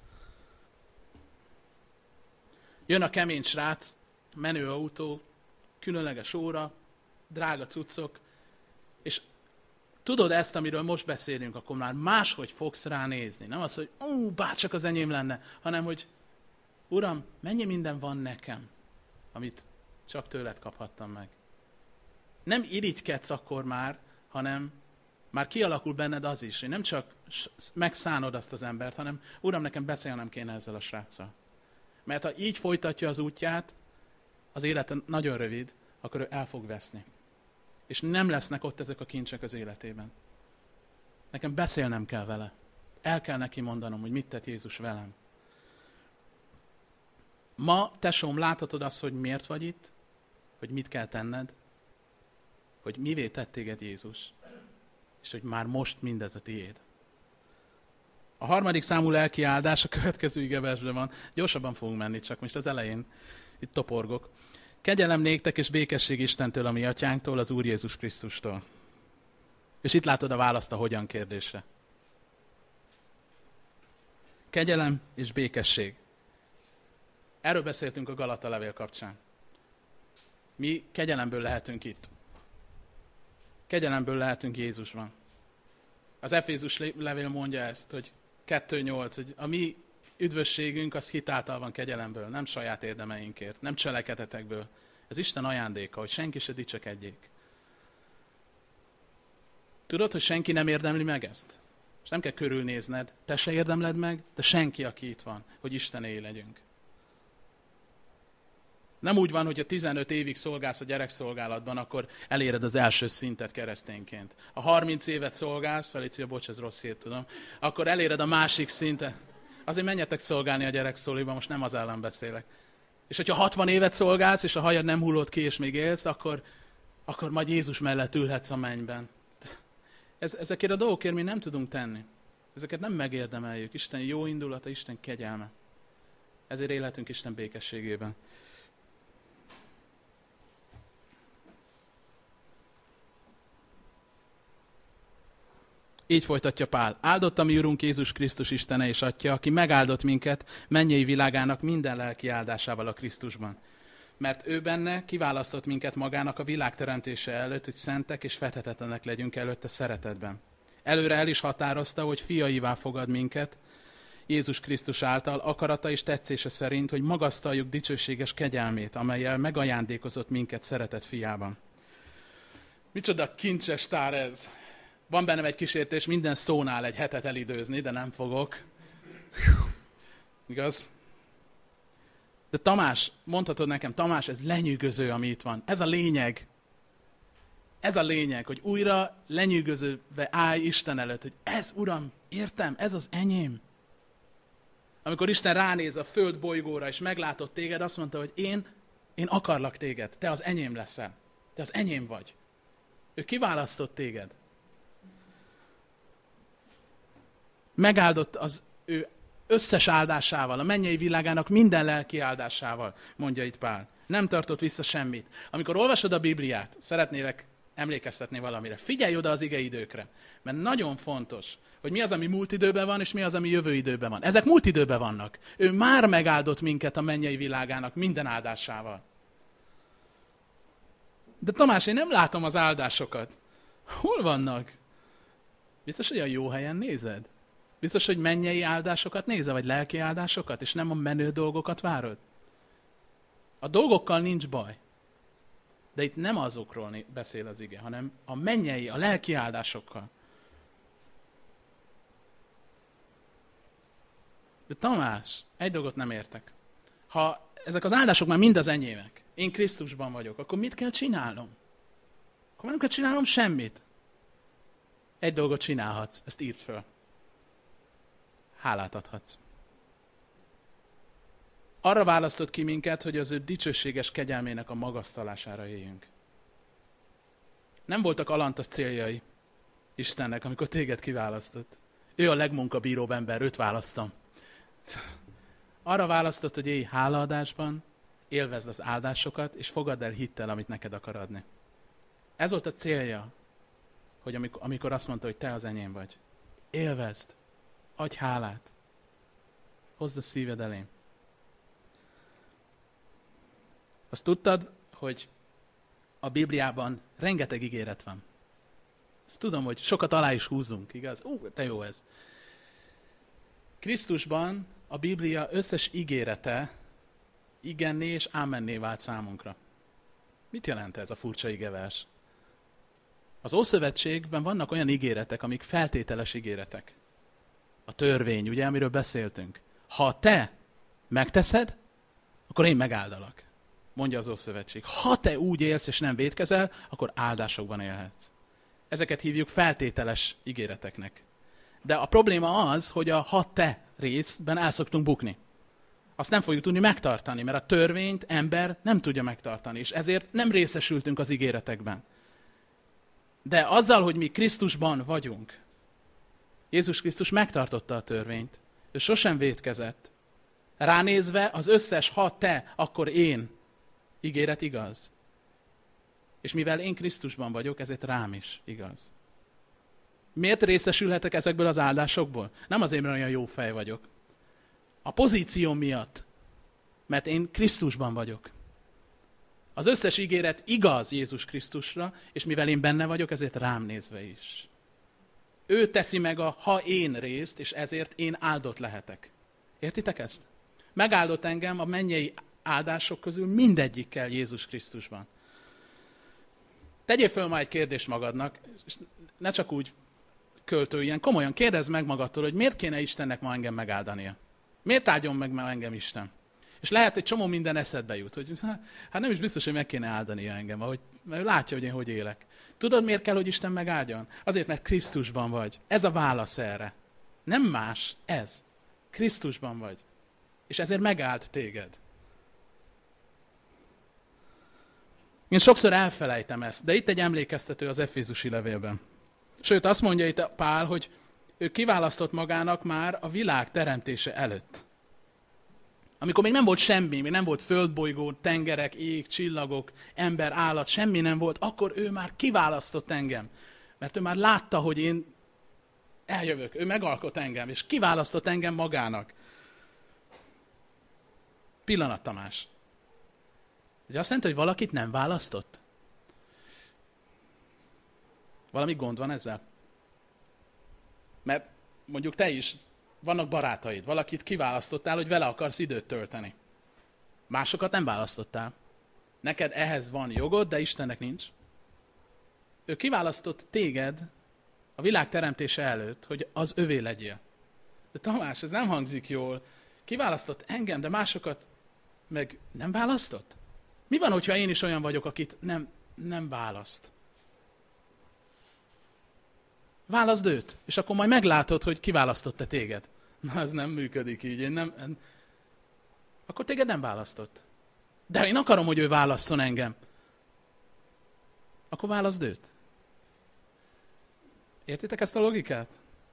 Jön a kemény srác, menő autó, különleges óra, drága cuccok, és tudod ezt, amiről most beszélünk, akkor már máshogy fogsz ránézni. Nem az, hogy bárcsak az enyém lenne, hanem, hogy Uram, mennyi minden van nekem, amit csak tőled kaphattam meg. Nem irigykedsz akkor már, hanem már kialakul benned az is, hogy nem csak megszánod azt az embert, hanem Uram, nekem beszélnem kéne ezzel a sráccal. Mert ha így folytatja az útját, az élete nagyon rövid, akkor ő el fog veszni. És nem lesznek ott ezek a kincsek az életében. Nekem beszélnem kell vele. El kell neki mondanom, hogy mit tett Jézus velem. Ma, tesóm, láthatod azt, hogy miért vagy itt, hogy mit kell tenned, hogy mivé tett téged Jézus, és hogy már most mindez a tiéd. A harmadik számú lelkiáldás a következő igeversben van. Gyorsabban fogunk menni, csak most az elején itt toporgok. Kegyelem néktek és békesség Istentől, a mi atyánktól, az Úr Jézus Krisztustól. És itt látod a választ a hogyan kérdésre. Kegyelem és békesség. Erről beszéltünk a Galata levél kapcsán. Mi kegyelemből lehetünk itt. Kegyelemből lehetünk Jézusban. Az Efézus levél mondja ezt, hogy 2.8, hogy a mi üdvösségünk az hitáltal van kegyelemből, nem saját érdemeinkért, nem cselekedetekből. Ez Isten ajándéka, hogy senki se dicsekedjék. Tudod, hogy senki nem érdemli meg ezt? És nem kell körülnézned, te se érdemled meg, de senki, aki itt van, hogy Istenéi legyünk. Nem úgy van, hogy ha 15 évig szolgálsz a gyerekszolgálatban, akkor eléred az első szintet keresztényként. Ha 30 évet szolgálsz, Felicia, bocs, ez rossz hír, tudom, akkor eléred a másik szintet. Azért menjetek szolgálni a gyerekszóliba, most nem az ellen beszélek. És hogyha 60 évet szolgálsz, és a hajad nem hullott ki, és még élsz, akkor majd Jézus mellett ülhetsz a mennyben. Ezekért a dolgokért mi nem tudunk tenni. Ezeket nem megérdemeljük. Isten jó indulata, Isten kegyelme. Ezért élhetünk Isten békességében. Így folytatja Pál. Áldott a mi Urunk Jézus Krisztus Istene és Atya, aki megáldott minket mennyei világának minden lelki áldásával a Krisztusban. Mert ő benne kiválasztott minket magának a világ teremtése előtt, hogy szentek és fethetetlenek legyünk előtte szeretetben. Előre el is határozta, hogy fiaivá fogad minket, Jézus Krisztus által, akarata és tetszése szerint, hogy magasztaljuk dicsőséges kegyelmét, amellyel megajándékozott minket szeretett fiában. Micsoda kincses tár ez! Van bennem egy kísértés, minden szónál egy hetet elidőzni, de nem fogok. Igaz? De Tamás, mondhatod nekem, Tamás, ez lenyűgöző, ami itt van. Ez a lényeg. Ez a lényeg, hogy újra lenyűgözőbe állj Isten előtt, hogy ez, Uram, értem, ez az enyém. Amikor Isten ránéz a föld bolygóra, és meglátott téged, azt mondta, hogy én akarlak téged, te az enyém leszel. Te az enyém vagy. Ő kiválasztott téged. Megáldott az ő összes áldásával, a mennyei világának minden lelki áldásával, mondja itt Pál. Nem tartott vissza semmit. Amikor olvasod a Bibliát, szeretnélek emlékeztetni valamire. Figyelj oda az igeidőkre, mert nagyon fontos, hogy mi az, ami múlt időben van, és mi az, ami jövő időben van. Ezek múlt időben vannak. Ő már megáldott minket a mennyei világának minden áldásával. De Tamás, én nem látom az áldásokat. Hol vannak? Biztos, hogy a jó helyen nézed? Biztos, hogy mennyei áldásokat nézel, vagy lelki áldásokat, és nem a menő dolgokat várod? A dolgokkal nincs baj. De itt nem azokról beszél az ige, hanem a mennyei, a lelki áldásokkal. De Tamás, egy dolgot nem értek. Ha ezek az áldások már mind az enyémek, én Krisztusban vagyok, akkor mit kell csinálnom? Akkor nem kell csinálnom semmit. Egy dolgot csinálhatsz, ezt írd föl. Hálát adhatsz. Arra választott ki minket, hogy az ő dicsőséges kegyelmének a magasztalására éljünk. Nem voltak alantas céljai Istennek, amikor téged kiválasztott. Ő a legmunkabíróbb ember, őt választom. Arra választott, hogy élj hálaadásban, élvezd az áldásokat, és fogadd el hittel, amit neked akar adni. Ez volt a célja, hogy amikor azt mondta, hogy te az enyém vagy. Élvezd, adj hálát, hozd a szíved elém. Azt tudtad, hogy a Bibliában rengeteg ígéret van. Azt tudom, hogy sokat alá is húzunk, igaz? De jó ez. Krisztusban a Biblia összes ígérete igenné és ámenné vált számunkra. Mit jelent ez a furcsa igevers? Az Ószövetségben vannak olyan ígéretek, amik feltételes ígéretek. A törvény, ugye, amiről beszéltünk. Ha te megteszed, akkor én megáldalak, mondja az Ószövetség. Ha te úgy élsz és nem vétkezel, akkor áldásokban élhetsz. Ezeket hívjuk feltételes ígéreteknek. De a probléma az, hogy a ha te részben el szoktunk bukni. Azt nem fogjuk tudni megtartani, mert a törvényt ember nem tudja megtartani, és ezért nem részesültünk az ígéretekben. De azzal, hogy mi Krisztusban vagyunk, Jézus Krisztus megtartotta a törvényt. Ő sosem vétkezett. Ránézve az összes ha te, akkor én ígéret igaz. És mivel én Krisztusban vagyok, ezért rám is igaz. Miért részesülhetek ezekből az áldásokból? Nem azért, mert olyan jó fej vagyok. A pozícióm miatt. Mert én Krisztusban vagyok. Az összes ígéret igaz Jézus Krisztusra, és mivel én benne vagyok, ezért rám nézve is. Ő teszi meg a ha én részt, és ezért én áldott lehetek. Értitek ezt? Megáldott engem a mennyei áldások közül mindegyikkel Jézus Krisztusban. Tegyél föl ma egy kérdést magadnak, és ne csak úgy költőjen, komolyan kérdezd meg magadtól, hogy miért kéne Istennek ma engem megáldania? Miért áldjon meg ma engem Isten? És lehet, hogy csomó minden eszedbe jut, hogy hát nem is biztos, hogy meg kéne áldania engem, mert ő látja, hogy én hogy élek. Tudod, miért kell, hogy Isten megáldjon? Azért, mert Krisztusban vagy. Ez a válasz erre. Nem más, ez. Krisztusban vagy. És ezért megáld téged. Én sokszor elfelejtem ezt, de itt egy emlékeztető az Efézusi levélben. Sőt, azt mondja itt Pál, hogy ő kiválasztott magának már a világ teremtése előtt. Amikor még nem volt semmi, még nem volt földbolygó, tengerek, ég, csillagok, ember, állat, semmi nem volt, akkor ő már kiválasztott engem. Mert ő már látta, hogy én eljövök, ő megalkot engem, és kiválasztott engem magának. Pillanat, Tamás. Ez azt jelenti, hogy valakit nem választott? Valami gond van ezzel? Mert mondjuk te is, vannak barátaid, valakit kiválasztottál, hogy vele akarsz időt tölteni. Másokat nem választottál. Neked ehhez van jogod, de Istennek nincs. Ő kiválasztott téged a világ teremtése előtt, hogy az övé legyél. De Tamás, ez nem hangzik jól. Kiválasztott engem, de másokat meg nem választott? Mi van, hogyha én is olyan vagyok, akit nem választ? Válaszd őt, és akkor majd meglátod, hogy kiválasztott-e téged. Na, ez nem működik így. Akkor téged nem választott. De én akarom, hogy ő válasszon engem. Akkor válaszd őt. Értitek ezt a logikát?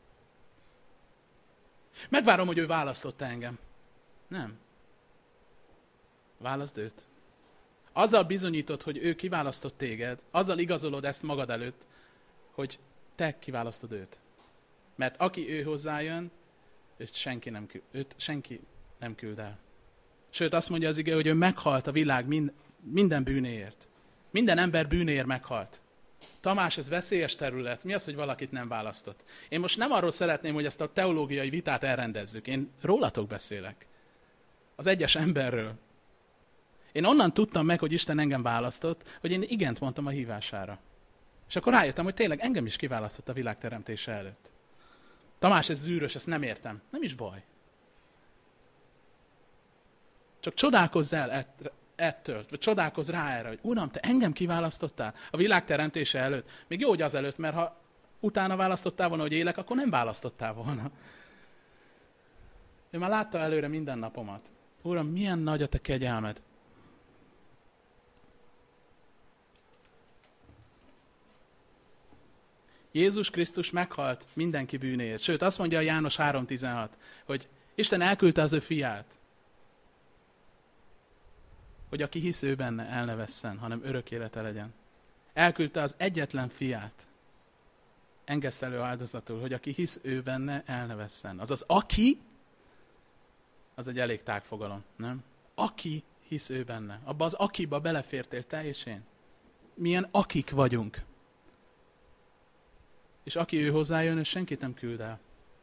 Megvárom, hogy ő választotta engem. Nem. Válaszd őt. Azzal bizonyítod, hogy ő kiválasztott téged, azzal igazolod ezt magad előtt, hogy te kiválasztod őt. Mert aki ő hozzájön, őt senki nem küld el. Sőt, azt mondja az ige, hogy ő meghalt a világ minden bűnéért. Minden ember bűnéért meghalt. Tamás, ez veszélyes terület. Mi az, hogy valakit nem választott? Én most nem arról szeretném, hogy ezt a teológiai vitát elrendezzük. Én rólatok beszélek. Az egyes emberről. Én onnan tudtam meg, hogy Isten engem választott, hogy én igent mondtam a hívására. És akkor rájöttem, hogy tényleg engem is kiválasztott a világ teremtése előtt. Tamás, ez zűrös, ezt nem értem. Nem is baj. Csak csodálkozz el ettől, vagy csodálkozz rá erre, hogy Uram, te engem kiválasztottál a világ teremtése előtt. Még jó, hogy azelőtt, mert ha utána választottál volna, hogy élek, akkor nem választottál volna. Ő már látta előre minden napomat. Uram, milyen nagy a te kegyelmed. Jézus Krisztus meghalt mindenki bűnéért. Sőt, azt mondja a János 3:16, hogy Isten elküldte az ő fiát, hogy aki hisz ő benne, el ne vesszen, hanem örök élete legyen. Elküldte az egyetlen fiát, engesztelő áldozatul, hogy aki hisz ő benne, el ne vesszen. Azaz aki, az egy elég tág fogalom, nem? Aki hisz ő benne. Abba az akiba belefértél te és én. Milyen akik vagyunk. És aki ő hozzájön, ő senkit nem küld el.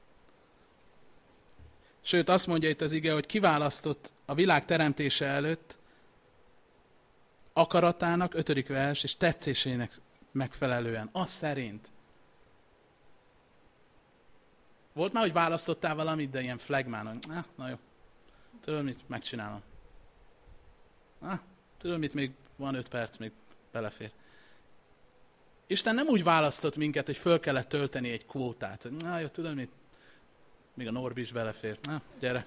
Sőt, azt mondja itt az ige, hogy kiválasztott a világ teremtése előtt akaratának, 5. vers, és tetszésének megfelelően. Az szerint. Volt már, hogy választottál valamit, de ilyen flagmánon. Na jó. Tudod mit? Megcsinálom. Tudod mit? Még van 5 perc, még belefér. Isten nem úgy választott minket, hogy föl kellett tölteni egy kvótát. Jó, tudod mit? Még a Norbi is belefér. Gyere.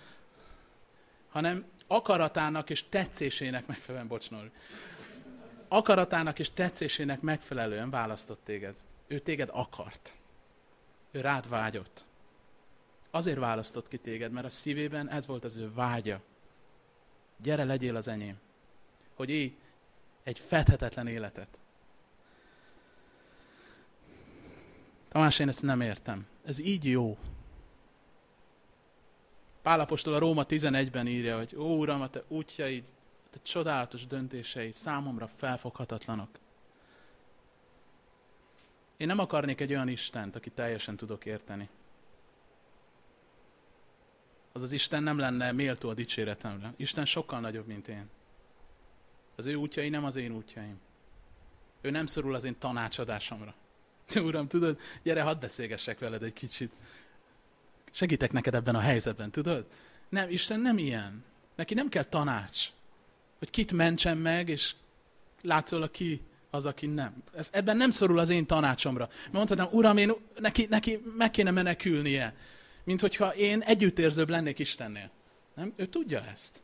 Hanem akaratának és tetszésének megfelelően, akaratának és tetszésének megfelelően választott téged. Ő téged akart. Ő rád vágyott. Azért választott ki téged, mert a szívében ez volt az ő vágya. Gyere, legyél az enyém. Hogy élj egy fedhetetlen életet. Tamás, én ezt nem értem. Ez így jó. Pál apostol a Róma 11-ben írja, hogy ó, Uram, a te útjaid, a te csodálatos döntéseid számomra felfoghatatlanok. Én nem akarnék egy olyan Istent, aki teljesen tudok érteni. az Isten nem lenne méltó a dicséretemre. Isten sokkal nagyobb, mint én. Az ő útjai nem az én útjaim. Ő nem szorul az én tanácsadásomra. Uram, tudod, gyere, hadd beszélgessek veled egy kicsit. Segítek neked ebben a helyzetben, tudod? Nem, Isten nem ilyen. Neki nem kell tanács, hogy kit mentsen meg, és látszólag ki az, aki nem. Ebben nem szorul az én tanácsomra. Mert mondhatnám, Uram, neki meg kéne menekülnie, mint hogyha én együttérzőbb lennék Istennél. Nem? Ő tudja ezt.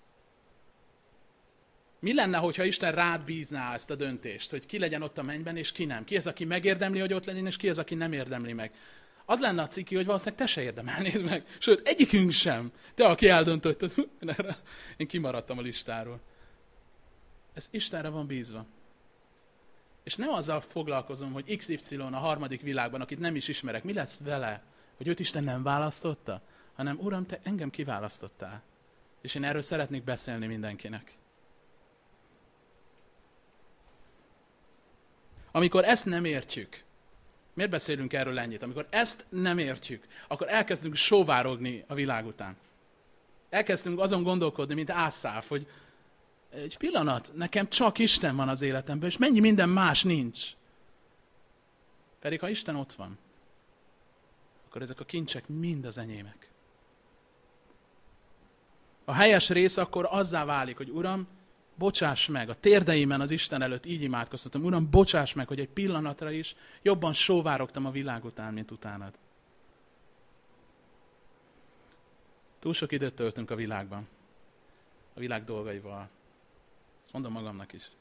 Mi lenne, hogyha Isten rád bízná ezt a döntést, hogy ki legyen ott a mennyben, és ki nem? Ki az, aki megérdemli, hogy ott legyen, és ki az, aki nem érdemli meg? Az lenne a ciki, hogy valószínűleg te se érdemelnéd meg. Sőt, egyikünk sem. Te, aki eldöntötted, én kimaradtam a listáról. Ez Istenre van bízva. És nem azzal foglalkozom, hogy XY a harmadik világban, akit nem is ismerek, mi lesz vele, hogy őt Isten nem választotta, hanem Uram, te engem kiválasztottál. És én erről szeretnék beszélni mindenkinek. Amikor ezt nem értjük, miért beszélünk erről ennyit? Amikor ezt nem értjük, akkor elkezdünk sóvárogni a világ után. Elkezdünk azon gondolkodni, mint Ászáf, hogy egy pillanat, nekem csak Isten van az életemben, és mennyi minden más nincs. Pedig ha Isten ott van, akkor ezek a kincsek mind az enyémek. A helyes rész akkor azzá válik, hogy Uram, bocsáss meg, a térdeimen az Isten előtt így imádkoztatom. Uram, bocsáss meg, hogy egy pillanatra is jobban sóvárogtam a világ után, mint utánad. Túl sok időt töltünk a világban, a világ dolgaival. Ezt mondom magamnak is.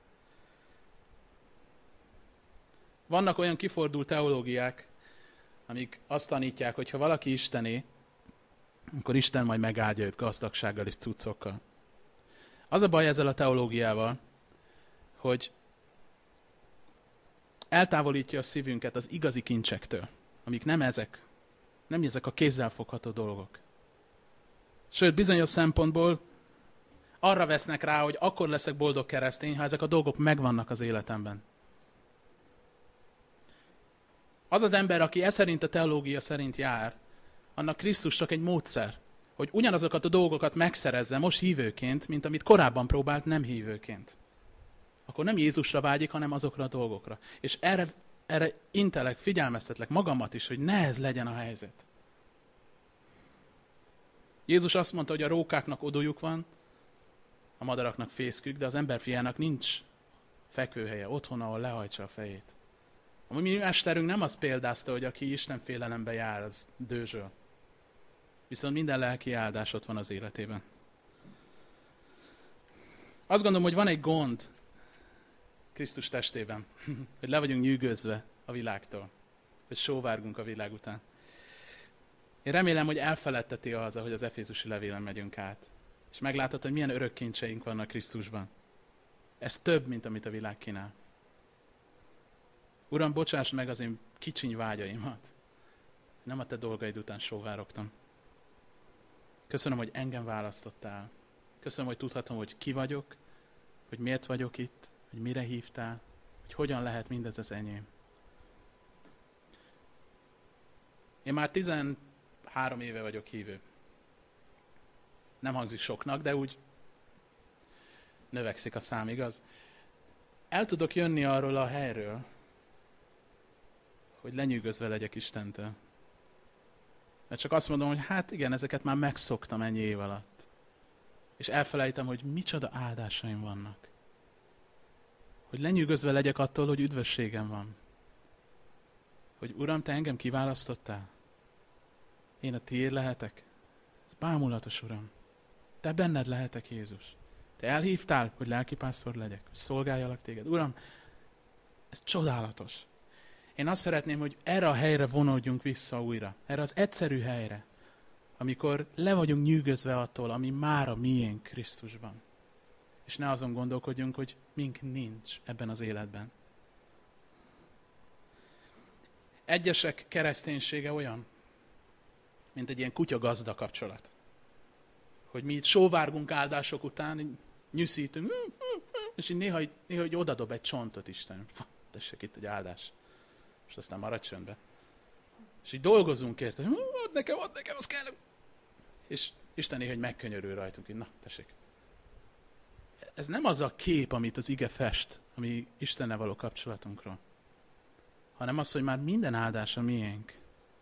Vannak olyan kifordult teológiák, amik azt tanítják, hogy ha valaki istené, akkor Isten majd megáldja őt gazdagsággal és cuccokkal. Az a baj ezzel a teológiával, hogy eltávolítja a szívünket az igazi kincsektől, amik nem ezek a kézzelfogható dolgok. Sőt, bizonyos szempontból arra vesznek rá, hogy akkor leszek boldog keresztény, ha ezek a dolgok megvannak az életemben. Az az ember, aki szerint a teológia szerint jár, annak Krisztus csak egy módszer, hogy ugyanazokat a dolgokat megszerezze most hívőként, mint amit korábban próbált nem hívőként. Akkor nem Jézusra vágyik, hanem azokra a dolgokra. És erre intelek, figyelmeztetlek magamat is, hogy ne ez legyen a helyzet. Jézus azt mondta, hogy a rókáknak odójuk van, a madaraknak fészkük, de az emberfiának nincs fekvőhelye, otthon, ahol lehajtsa a fejét. A mi mesterünk nem azt példázta, hogy aki Isten félelembe jár, az dőzsöl. Viszont minden lelki áldás ott van az életében. Azt gondolom, hogy van egy gond Krisztus testében, hogy le vagyunk nyűgözve a világtól, hogy sóvárgunk a világ után. Én remélem, hogy elfeledteti az, ahogy az Efézusi levélen megyünk át. És meglátod, hogy milyen örök kincseink vannak Krisztusban. Ez több, mint amit a világ kínál. Uram, bocsáss meg az én kicsiny vágyaimat. Nem a te dolgaid után sóvárogtam. Köszönöm, hogy engem választottál. Köszönöm, hogy tudhatom, hogy ki vagyok, hogy miért vagyok itt, hogy mire hívtál, hogy hogyan lehet mindez az enyém. Én már 13 éve vagyok hívő. Nem hangzik soknak, de úgy növekszik a szám, igaz? El tudok jönni arról a helyről, hogy lenyűgözve legyek Istentől. Mert csak azt mondom, hogy hát igen, ezeket már megszoktam ennyi év alatt. És elfelejtem, hogy micsoda áldásaim vannak. Hogy lenyűgözve legyek attól, hogy üdvösségem van. Hogy Uram, te engem kiválasztottál? Én a tiéd lehetek? Ez bámulatos, Uram. Te benned lehetek, Jézus. Te elhívtál, hogy lelkipásztor legyek, hogy szolgáljalak téged. Uram, ez csodálatos. Én azt szeretném, hogy erre a helyre vonódjunk vissza újra. Erre az egyszerű helyre, amikor le vagyunk nyűgözve attól, ami már a miénk Krisztusban. És ne azon gondolkodjunk, hogy mink nincs ebben az életben. Egyesek kereszténysége olyan, mint egy ilyen kutya-gazda kapcsolat. Hogy mi itt sóvárgunk áldások után, nyűszítünk, és így néha így odadob egy csontot Isten. Tessék itt egy áldás. És aztán maradj csöndbe. És így dolgozunk érte, hogy add nekem, az kell. És Isten néha, hogy megkönyörül rajtunk. Na, tessék. Ez nem az a kép, amit az ige fest, ami Istennel való kapcsolatunkról, hanem az, hogy már minden áldása miénk.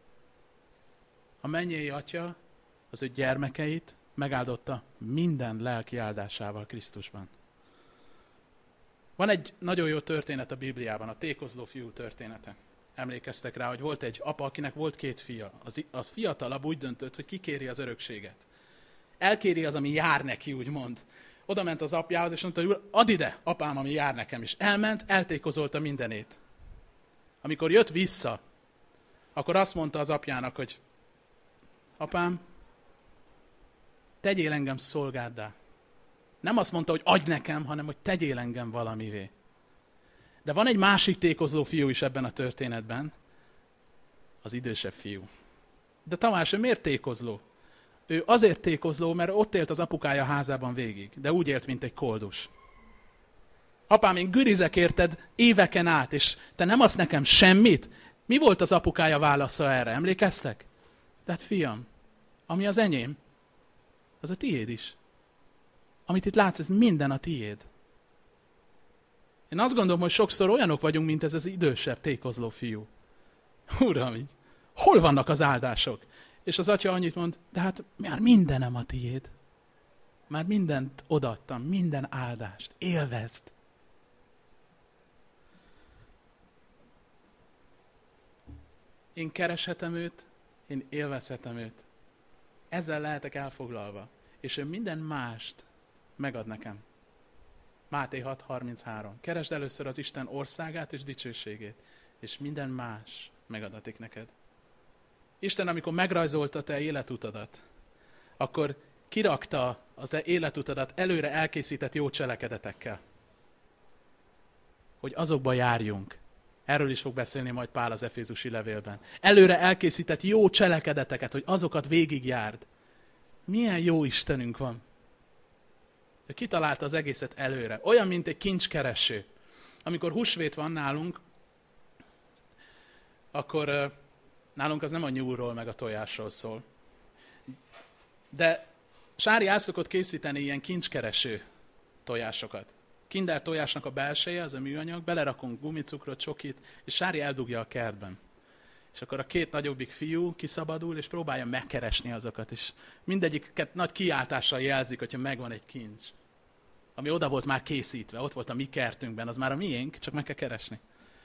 A mennyei Atya az ő gyermekeit megáldotta minden lelki áldásával Krisztusban. Van egy nagyon jó történet a Bibliában, a tékozló fiú története. Emlékeztek rá, hogy volt egy apa, akinek volt 2 fia. A fiatalabb úgy döntött, hogy kikéri az örökséget. Elkéri az, ami jár neki, úgymond. Oda ment az apjához, és mondta, hogy add ide, apám, ami jár nekem is. Elment, eltékozolta mindenét. Amikor jött vissza, akkor azt mondta az apjának, hogy apám, tegyél engem szolgáddá. Nem azt mondta, hogy adj nekem, hanem hogy tegyél engem valamivé. De van egy másik tékozló fiú is ebben a történetben, az idősebb fiú. De Tamás, ő miért tékozló? Ő azért tékozló, mert ott élt az apukája házában végig, de úgy élt, mint egy koldus. Apám, én gürizek érted éveken át, és te nem adsz nekem semmit? Mi volt az apukája válasza erre? Emlékeztek? De hát fiam, ami az enyém, az a tiéd is. Amit itt látsz, ez minden a tiéd. Én azt gondolom, hogy sokszor olyanok vagyunk, mint ez az idősebb tékozló fiú. Uram, így, hol vannak az áldások? És az atya annyit mond, de hát már mindenem a tiéd. Már mindent odaadtam, minden áldást. Élvezd. Én kereshetem őt, én élvezhetem őt. Ezzel lehetek elfoglalva. És ő minden mást megad nekem. Máté 6.33. Keresd először az Isten országát és dicsőségét, és minden más megadatik neked. Isten, amikor megrajzolta te életutadat, akkor kirakta az te életutadat előre elkészített jó cselekedetekkel. Hogy azokba járjunk. Erről is fog beszélni majd Pál az Efézusi levélben. Előre elkészített jó cselekedeteket, hogy azokat végigjárd. Milyen jó Istenünk van. Ő kitalálta az egészet előre. Olyan, mint egy kincskereső. Amikor húsvét van nálunk, akkor nálunk az nem a nyúlról meg a tojásról szól. De Sári el szokott készíteni ilyen kincskereső tojásokat. Kinder tojásnak a belseje, az a műanyag, belerakunk gumicukrot, csokit, és Sári eldugja a kertben. És akkor a 2 nagyobbik fiú kiszabadul, és próbálja megkeresni azokat. És mindegyiket nagy kiáltással jelzik, hogyha megvan egy kincs. Ami oda volt már készítve, ott volt a mi kertünkben, az már a miénk, csak meg kell keresni.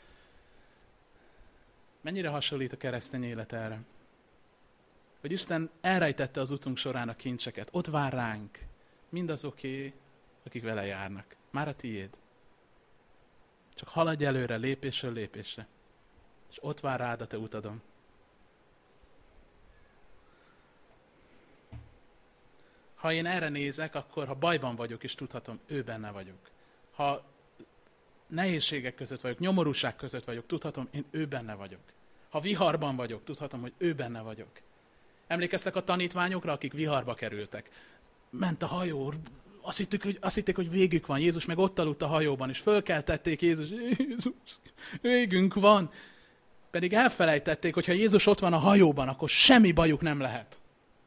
Mennyire hasonlít a keresztény élet erre? Hogy Isten elrejtette az utunk során a kincseket. Ott vár ránk mindazoké, akik vele járnak. Már a tiéd. Csak haladj előre lépésről lépésre. És ott vár rád a te utadon. Ha én erre nézek, akkor ha bajban vagyok, és tudhatom, ő benne vagyok. Ha nehézségek között vagyok, nyomorúság között vagyok, tudhatom, én ő benne vagyok. Ha viharban vagyok, tudhatom, hogy ő benne vagyok. Emlékeztek a tanítványokra, akik viharba kerültek? Ment a hajó, azt hitték, hogy végük van. Jézus meg ott aludt a hajóban, és fölkeltették Jézus, végünk van. Pedig elfelejtették, hogy ha Jézus ott van a hajóban, akkor semmi bajuk nem lehet.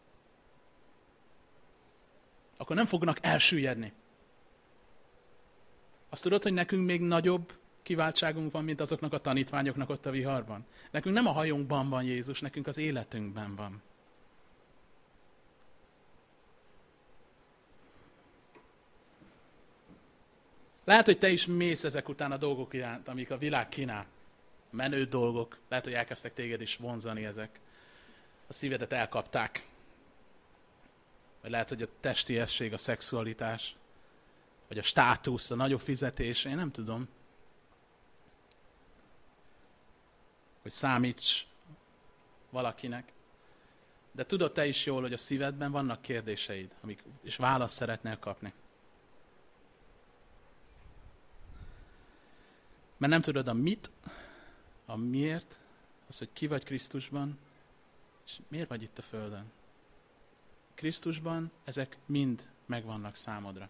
Akkor nem fognak elsüllyedni. Azt tudod, hogy nekünk még nagyobb kiváltságunk van, mint azoknak a tanítványoknak ott a viharban? Nekünk nem a hajónkban van Jézus, nekünk az életünkben van. Lehet, hogy te is mész ezek után a dolgok iránt, amik a világ kínál. Menő dolgok. Lehet, hogy elkezdtek téged is vonzani ezek. A szívedet elkapták. Vagy lehet, hogy a testiesség, a szexualitás, vagy a státusz, a nagyobb fizetés, én nem tudom. Hogy számíts valakinek. De tudod te is jól, hogy a szívedben vannak kérdéseid, amik, és választ szeretnél kapni. Mert nem tudod a mit, a miért, az, hogy ki vagy Krisztusban, és miért vagy itt a Földön. Krisztusban ezek mind megvannak számodra.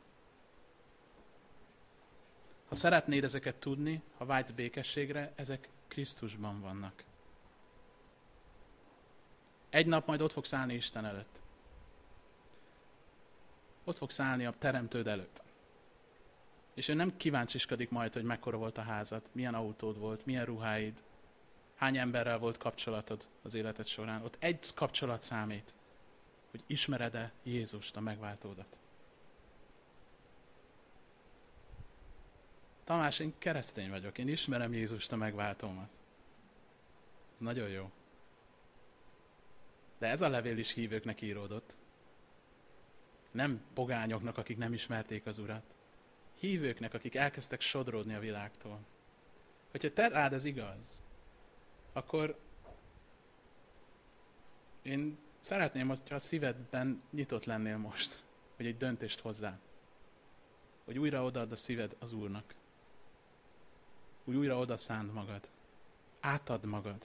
Ha szeretnéd ezeket tudni, ha vágysz békességre, ezek Krisztusban vannak. Egy nap majd ott fogsz állni Isten előtt. ott fogsz állni a teremtőd előtt. És ő nem kíváncsiskodik majd, hogy mekkora volt a házad, milyen autód volt, milyen ruháid, hány emberrel volt kapcsolatod az életed során. Ott egy kapcsolat számít, hogy ismered-e Jézust, a megváltódat. Tamás, én keresztény vagyok, én ismerem Jézust, a megváltómat. Ez nagyon jó. De ez a levél is hívőknek íródott. Nem pogányoknak, akik nem ismerték az Urat. Hívőknek, akik elkezdtek sodródni a világtól. Hogyha te rád ez igaz, akkor én szeretném, hogyha a szívedben nyitott lennél most, hogy egy döntést hozzál. Hogy újra odaad a szíved az Úrnak. Hogy újra odaszánd magad. Átad magad.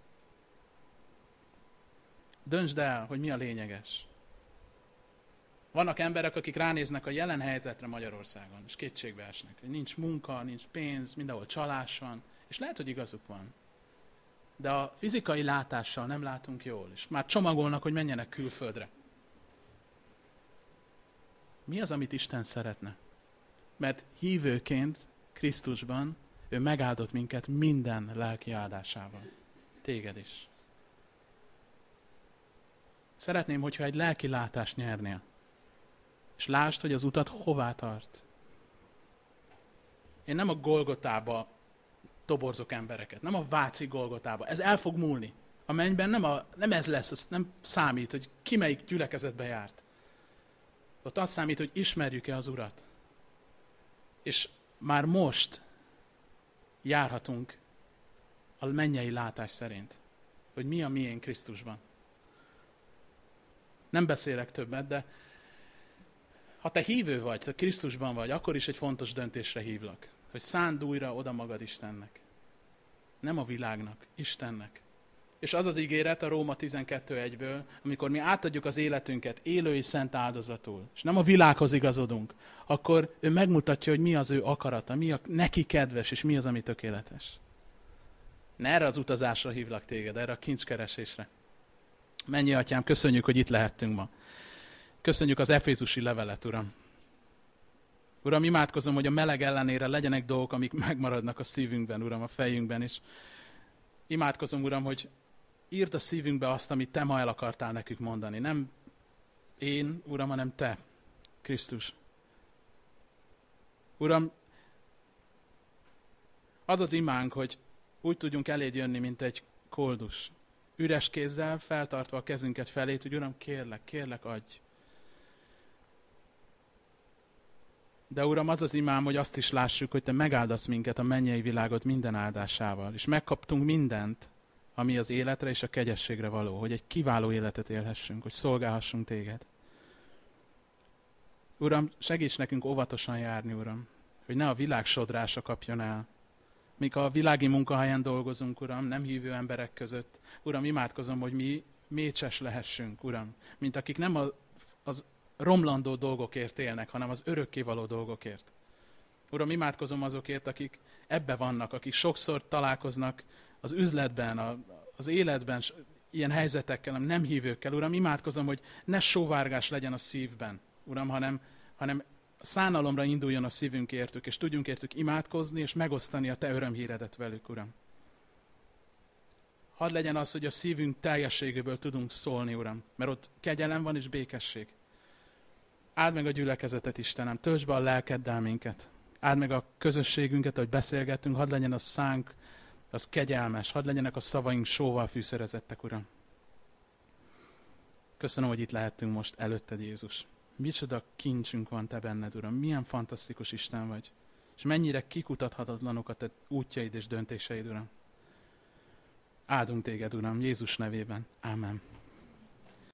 Döntsd el, hogy mi a lényeges. Vannak emberek, akik ránéznek a jelen helyzetre Magyarországon, és kétségbe esnek, hogy nincs munka, nincs pénz, mindenhol csalás van, és lehet, hogy igazuk van. De a fizikai látással nem látunk jól, és már csomagolnak, hogy menjenek külföldre. Mi az, amit Isten szeretne? Mert hívőként Krisztusban ő megáldott minket minden lelki áldásával. Téged is. Szeretném, hogyha egy lelki látást nyernél. És lásd, hogy az utat hová tart. Én nem a Golgotába toborzok embereket, nem a Váci Golgotába. Ez el fog múlni. A mennyben nem ez lesz, ez nem számít, hogy ki melyik gyülekezetbe járt. Ott az számít, hogy ismerjük-e az Urat. És már most járhatunk a mennyei látás szerint, hogy mi a miénk Krisztusban. Nem beszélek többet, de ha te hívő vagy, ha Krisztusban vagy, akkor is egy fontos döntésre hívlak. Hogy szánd újra oda magad Istennek. Nem a világnak, Istennek. És az az ígéret a Róma 12:1-ből, amikor mi átadjuk az életünket élő és szent áldozatul, és nem a világhoz igazodunk, akkor ő megmutatja, hogy mi az ő akarata, mi a neki kedves, és mi az, ami tökéletes. Ne erre az utazásra hívlak téged, erre a kincskeresésre. Mennyi Atyám, köszönjük, hogy itt lehettünk ma. Köszönjük az efézusi levelet, Uram. Uram, imádkozom, hogy a meleg ellenére legyenek dolgok, amik megmaradnak a szívünkben, Uram, a fejünkben is. Imádkozom, Uram, hogy írd a szívünkbe azt, amit Te ma el akartál nekünk mondani. Nem én, Uram, hanem Te, Krisztus. Uram, az az imánk, hogy úgy tudjunk eléd jönni, mint egy koldus. Üres kézzel, feltartva a kezünket felét, hogy Uram, kérlek, adj. De Uram, az az imám, hogy azt is lássuk, hogy Te megáldasz minket a mennyei világot minden áldásával. És megkaptunk mindent, ami az életre és a kegyességre való, hogy egy kiváló életet élhessünk, hogy szolgálhassunk Téged. Uram, segíts nekünk óvatosan járni, Uram, hogy ne a világ sodrása kapjon el. Míg a világi munkahelyen dolgozunk, Uram, nem hívő emberek között. Uram, imádkozom, hogy mi mécses lehessünk, Uram, mint akik nem az romlandó dolgokért élnek, hanem az örökkévaló dolgokért. Uram, imádkozom azokért, akik ebbe vannak, akik sokszor találkoznak az üzletben, az életben ilyen helyzetekkel, nem hívőkkel. Uram, imádkozom, hogy ne sóvárgás legyen a szívben, Uram, hanem szánalomra induljon a szívünk értük, és tudjunk értük imádkozni, és megosztani a Te örömhíredet velük, Uram. Hadd legyen az, hogy a szívünk teljességéből tudunk szólni, Uram, mert ott kegyelem van és békesség. Áld meg a gyülekezetet, Istenem, töltsd be a lelkeddel minket. Áld meg a közösségünket, ahogy beszélgetünk, hadd legyen a szánk, az kegyelmes, hadd legyenek a szavaink sóval fűszerezettek, Uram. Köszönöm, hogy itt lehettünk most előtted, Jézus. Micsoda kincsünk van Te benned, Uram, milyen fantasztikus Isten vagy, és mennyire kikutathatatlanok a Te útjaid és döntéseid, Uram. Áldunk Téged, Uram, Jézus nevében. Ámen.